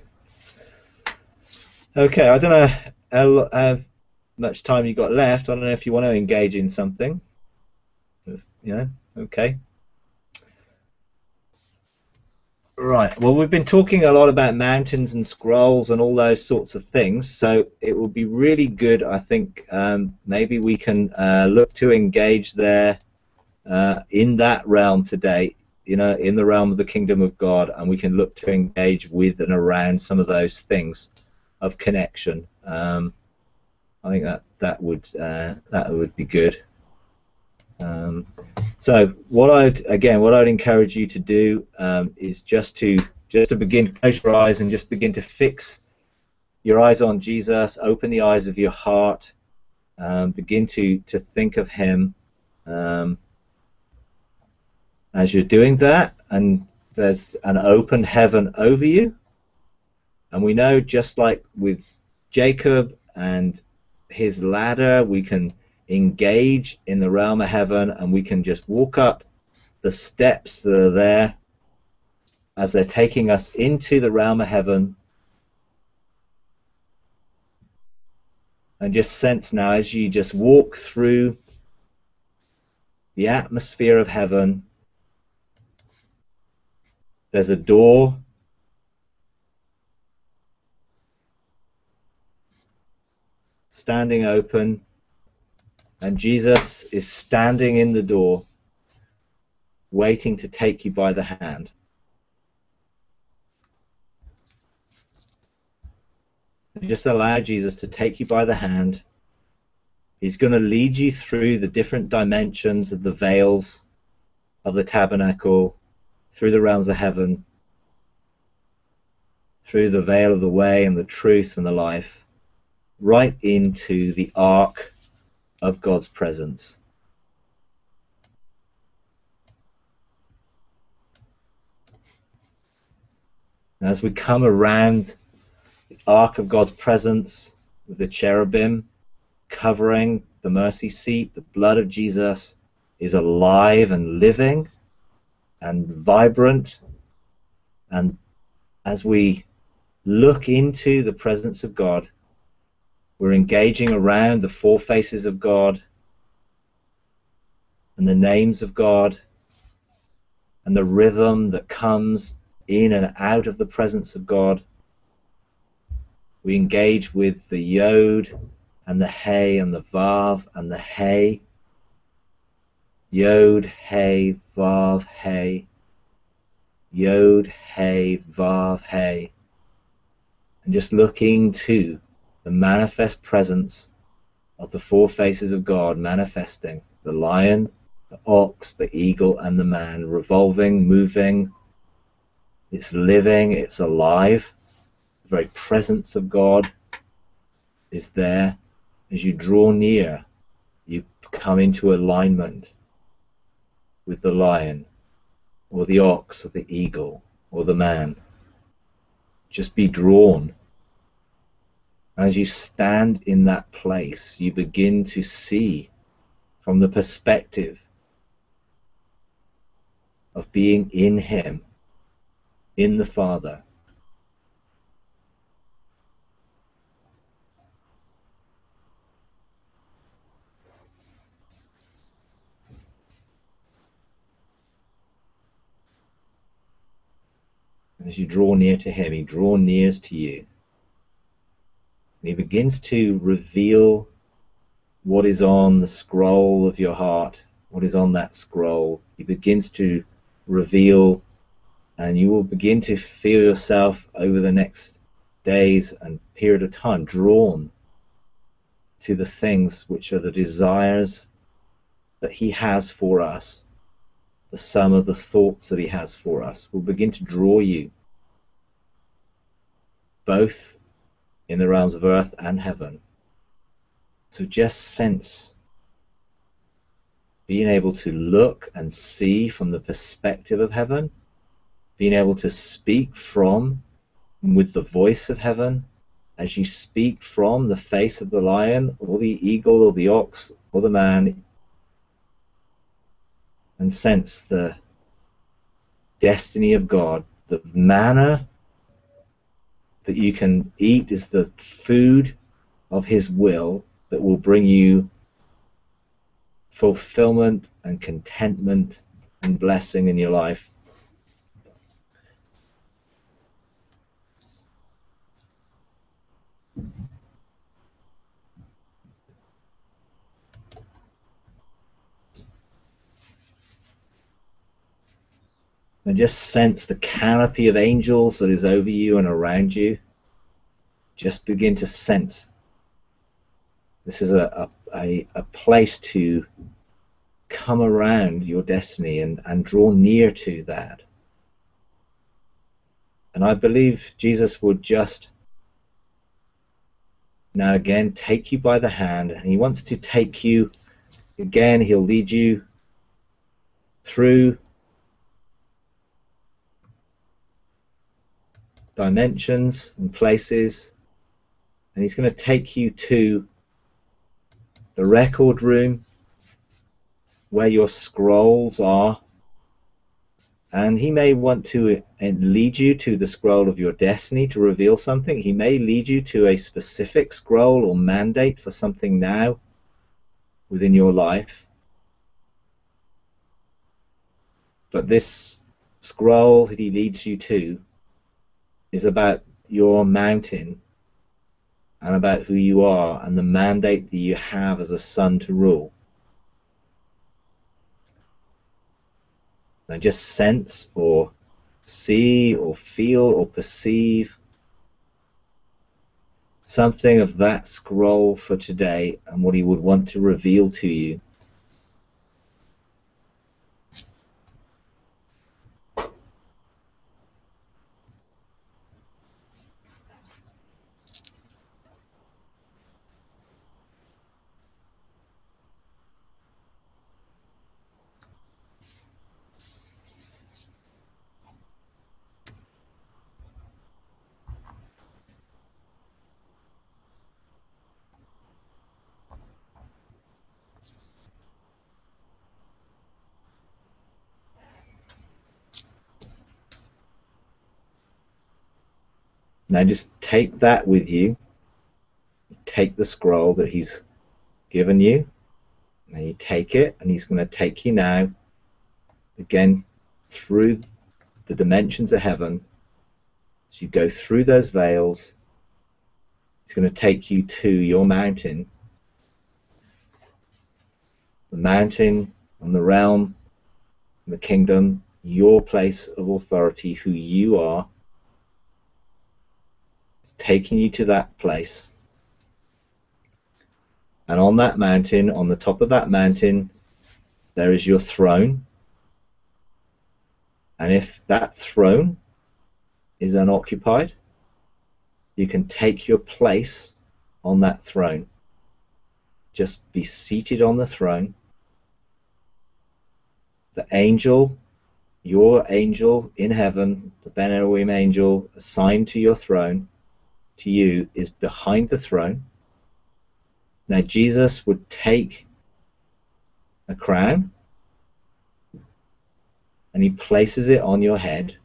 Okay. I don't know how, how much time you got left. I don't know if you want to engage in something. If, you know. Okay. Right. Well, we've been talking a lot about mountains and scrolls and all those sorts of things. So it would be really good, I think. Um, maybe we can uh, look to engage there. Uh, in that realm today, you know, in the realm of the kingdom of God, and we can look to engage with and around some of those things of connection. Um, I think that that would uh, that would be good. Um, so, what I'd again, what I'd encourage you to do um, is just to just to begin to close your eyes and just begin to fix your eyes on Jesus. Open the eyes of your heart. Um, begin to, to think of him um, as you're doing that, and there's an open heaven over you. And we know, just like with Jacob and his ladder, we can engage in the realm of heaven, and we can just walk up the steps that are there as they're taking us into the realm of heaven. And just sense now, as you just walk through the atmosphere of heaven, there's a door standing open, and Jesus is standing in the door, waiting to take you by the hand. And just allow Jesus to take you by the hand. He's going to lead you through the different dimensions of the veils of the tabernacle, through the realms of heaven, through the veil of the way and the truth and the life, right into the ark of God's presence. And as we come around the ark of God's presence with the cherubim covering the mercy seat, the blood of Jesus is alive and living and vibrant. And as we look into the presence of God, we're engaging around the four faces of God and the names of God and the rhythm that comes in and out of the presence of God. We engage with the Yod and the Hey and the Vav and the Hey. Yod, Hey, Vav, Hey. Yod, Hey, Vav, Hey. And just looking to the manifest presence of the four faces of God, manifesting the lion, the ox, the eagle, and the man, revolving, moving. It's living, it's alive. The very presence of God is there. As you draw near, you come into alignment with the lion, or the ox, or the eagle, or the man. Just be drawn. As you stand in that place, you begin to see from the perspective of being in Him, in the Father. As you draw near to Him, He draws near to you. And He begins to reveal what is on the scroll of your heart, what is on that scroll. He begins to reveal, and you will begin to feel yourself over the next days and period of time drawn to the things which are the desires that He has for us. The sum of the thoughts that He has for us will begin to draw you, both in the realms of earth and heaven. So just sense being able to look and see from the perspective of heaven, being able to speak from with the voice of heaven, as you speak from the face of the lion or the eagle or the ox or the man, and sense the destiny of God. The manna that you can eat is the food of His will that will bring you fulfillment and contentment and blessing in your life. And just sense the canopy of angels that is over you and around you. Just begin to sense. This is a, a, a place to come around your destiny and, and draw near to that. And I believe Jesus would just now again take you by the hand, and he wants to take you again. He'll lead you through dimensions and places, and he's going to take you to the record room where your scrolls are, and he may want to lead you to the scroll of your destiny to reveal something. He may lead you to a specific scroll or mandate for something now within your life. But this scroll that he leads you to is about your mountain and about who you are and the mandate that you have as a son to rule. Now just sense or see or feel or perceive something of that scroll for today and what he would want to reveal to you. Now just take that with you. Take the scroll that he's given you. Now you take it, and he's going to take you now again through the dimensions of heaven. As you go through those veils, he's going to take you to your mountain. The mountain and the realm and the kingdom, your place of authority, who you are. It's taking you to that place. And on that mountain, on the top of that mountain, there is your throne. And if that throne is unoccupied, you can take your place on that throne. Just be seated on the throne. The angel, your angel in heaven, the Ben Elohim angel assigned to your throne, to you, is behind the throne. Now Jesus would take a crown and he places it on your head.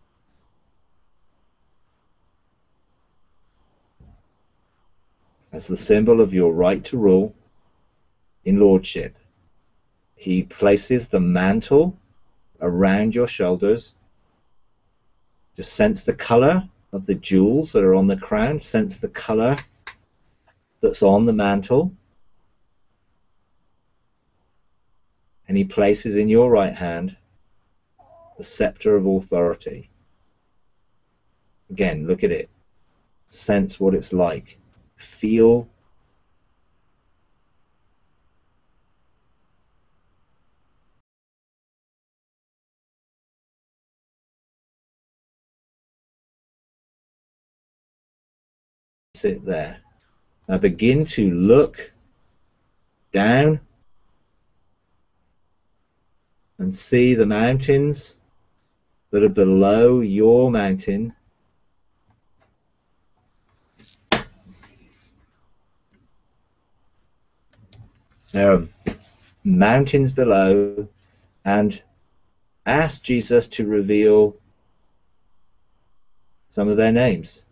As the symbol of your right to rule in lordship. He places the mantle around your shoulders. Just sense the color of the jewels that are on the crown. Sense the color that's on the mantle. And he places in your right hand the scepter of authority. Again, look at it. Sense what it's like. Feel. Sit there. Now begin to look down and see the mountains that are below your mountain. There are mountains below, and ask Jesus to reveal some of their names.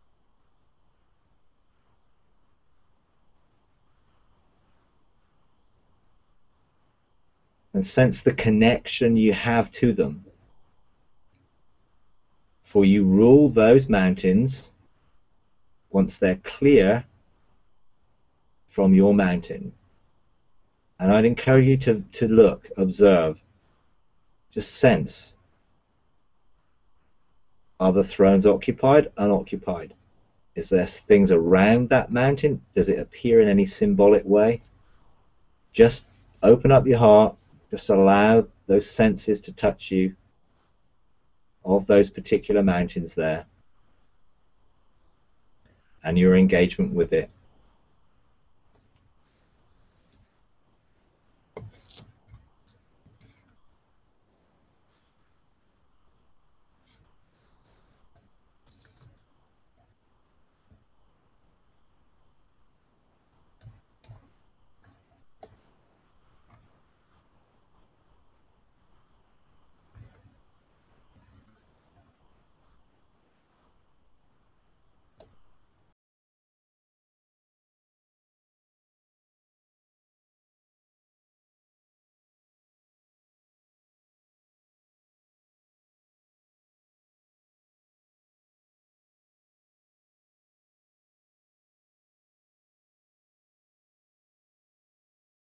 And sense the connection you have to them. For you rule those mountains once they're clear from your mountain. And I'd encourage you to, to look, observe, just sense. Are the thrones occupied, unoccupied? Is there things around that mountain? Does it appear in any symbolic way? Just open up your heart. Just allow those senses to touch you of those particular mountains there and your engagement with it.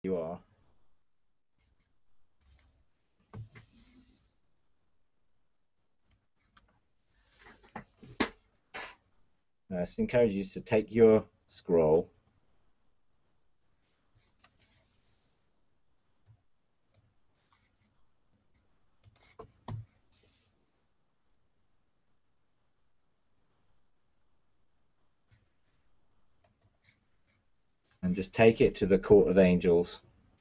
you are. I just encourage you to take your scroll and just take it to the court of angels.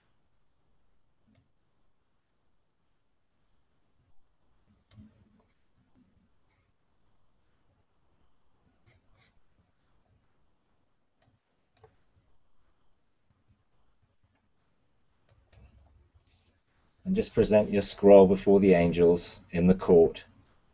And just present your scroll before the angels in the court.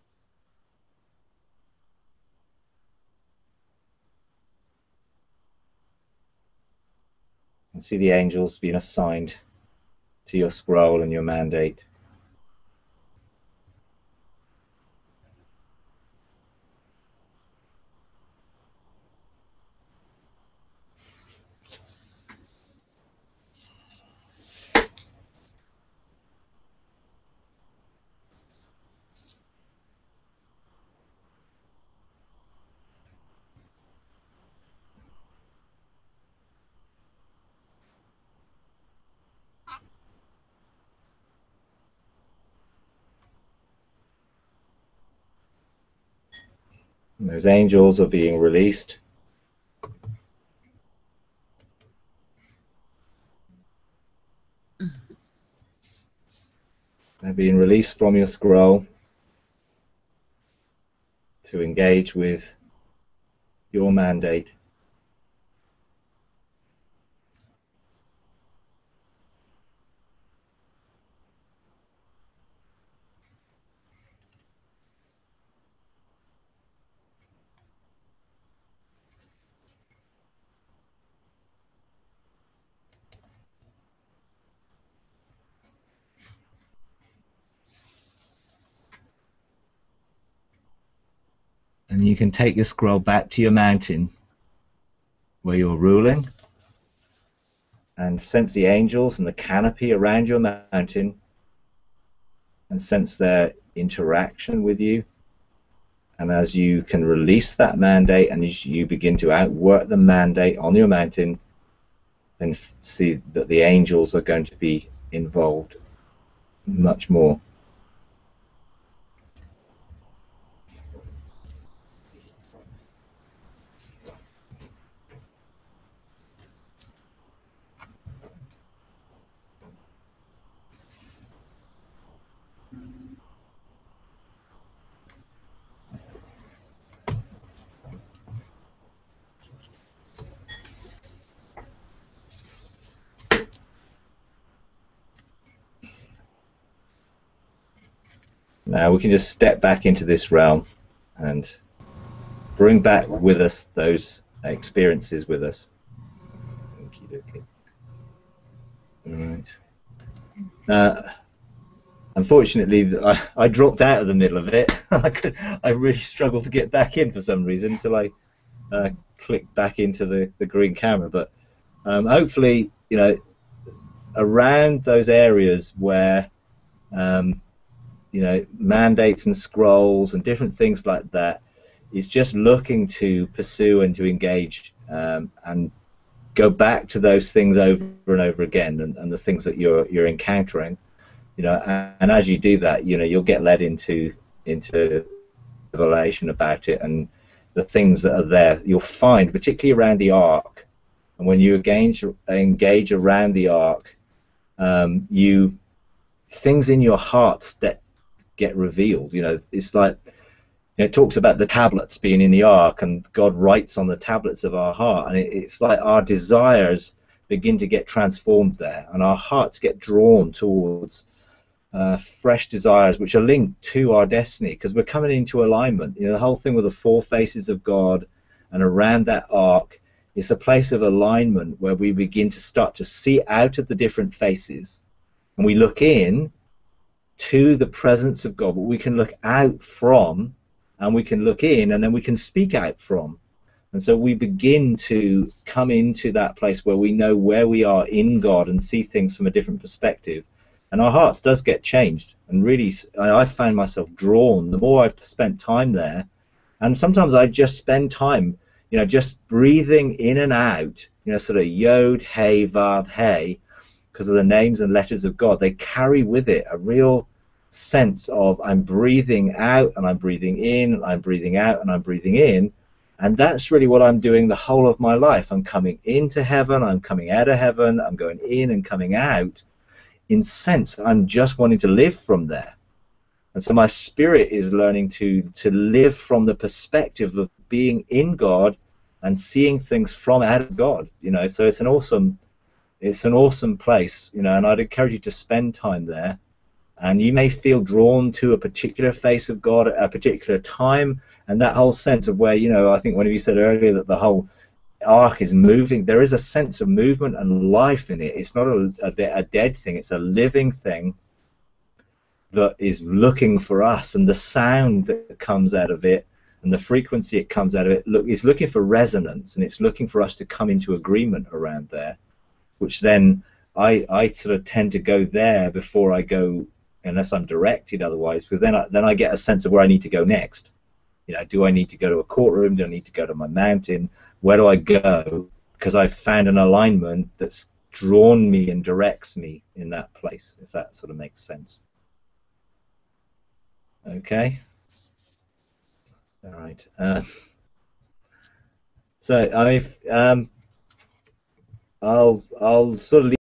And see the angels being assigned to your scroll and your mandate. And those angels are being released. They're being released from your scroll to engage with your mandate. And you can take your scroll back to your mountain where you're ruling and sense the angels and the canopy around your mountain and sense their interaction with you. And as you can release that mandate and as you begin to outwork the mandate on your mountain, then see that the angels are going to be involved much more. Now we can just step back into this realm and bring back with us those experiences with us. Okay. All right. Uh, unfortunately, I, I dropped out of the middle of it. I, could, I really struggled to get back in for some reason until I uh, clicked back into the, the green camera. But um, hopefully, you know, around those areas where um, you know, mandates and scrolls and different things like that, is just looking to pursue and to engage um, and go back to those things over and over again, and, and the things that you're you're encountering, you know, and, and as you do that, you know, you'll get led into into revelation about it, and the things that are there you'll find, particularly around the ark, and when you engage engage around the ark, um, you things in your heart that get revealed. You know, it's like, you know, it talks about the tablets being in the ark, and God writes on the tablets of our heart, and it, it's like our desires begin to get transformed there, and our hearts get drawn towards uh, fresh desires which are linked to our destiny, because we're coming into alignment. You know, the whole thing with the four faces of God, and around that ark, it's a place of alignment where we begin to start to see out of the different faces, and we look in to the presence of God, but we can look out from, and we can look in, and then we can speak out from. And so we begin to come into that place where we know where we are in God and see things from a different perspective. And our hearts does get changed. And really, I found myself drawn the more I've spent time there. And sometimes I just spend time, you know, just breathing in and out, you know, sort of Yod, Hey, Vav, Hey, because of the names and letters of God. They carry with it a real sense of I'm breathing out and I'm breathing in and I'm breathing out and I'm breathing in. And that's really what I'm doing the whole of my life. I'm coming into heaven, I'm coming out of heaven, I'm going in and coming out. In sense, I'm just wanting to live from there. And so my spirit is learning to to live from the perspective of being in God and seeing things from out of God. You know, so it's an awesome, it's an awesome place. You know, and I'd encourage you to spend time there. And you may feel drawn to a particular face of God at a particular time, and that whole sense of where, you know, I think one of you said earlier that the whole ark is moving. There is a sense of movement and life in it. It's not a, a, a dead thing. It's a living thing that is looking for us, and the sound that comes out of it and the frequency it comes out of it look is looking for resonance, and it's looking for us to come into agreement around there, which then I, I sort of tend to go there before I go, unless I'm directed otherwise, because then I, then I get a sense of where I need to go next. You know, do I need to go to a courtroom? Do I need to go to my mountain? Where do I go? Because I've found an alignment that's drawn me and directs me in that place, if that sort of makes sense. Okay. All right. Uh, so I um, I'll I'll sort of leave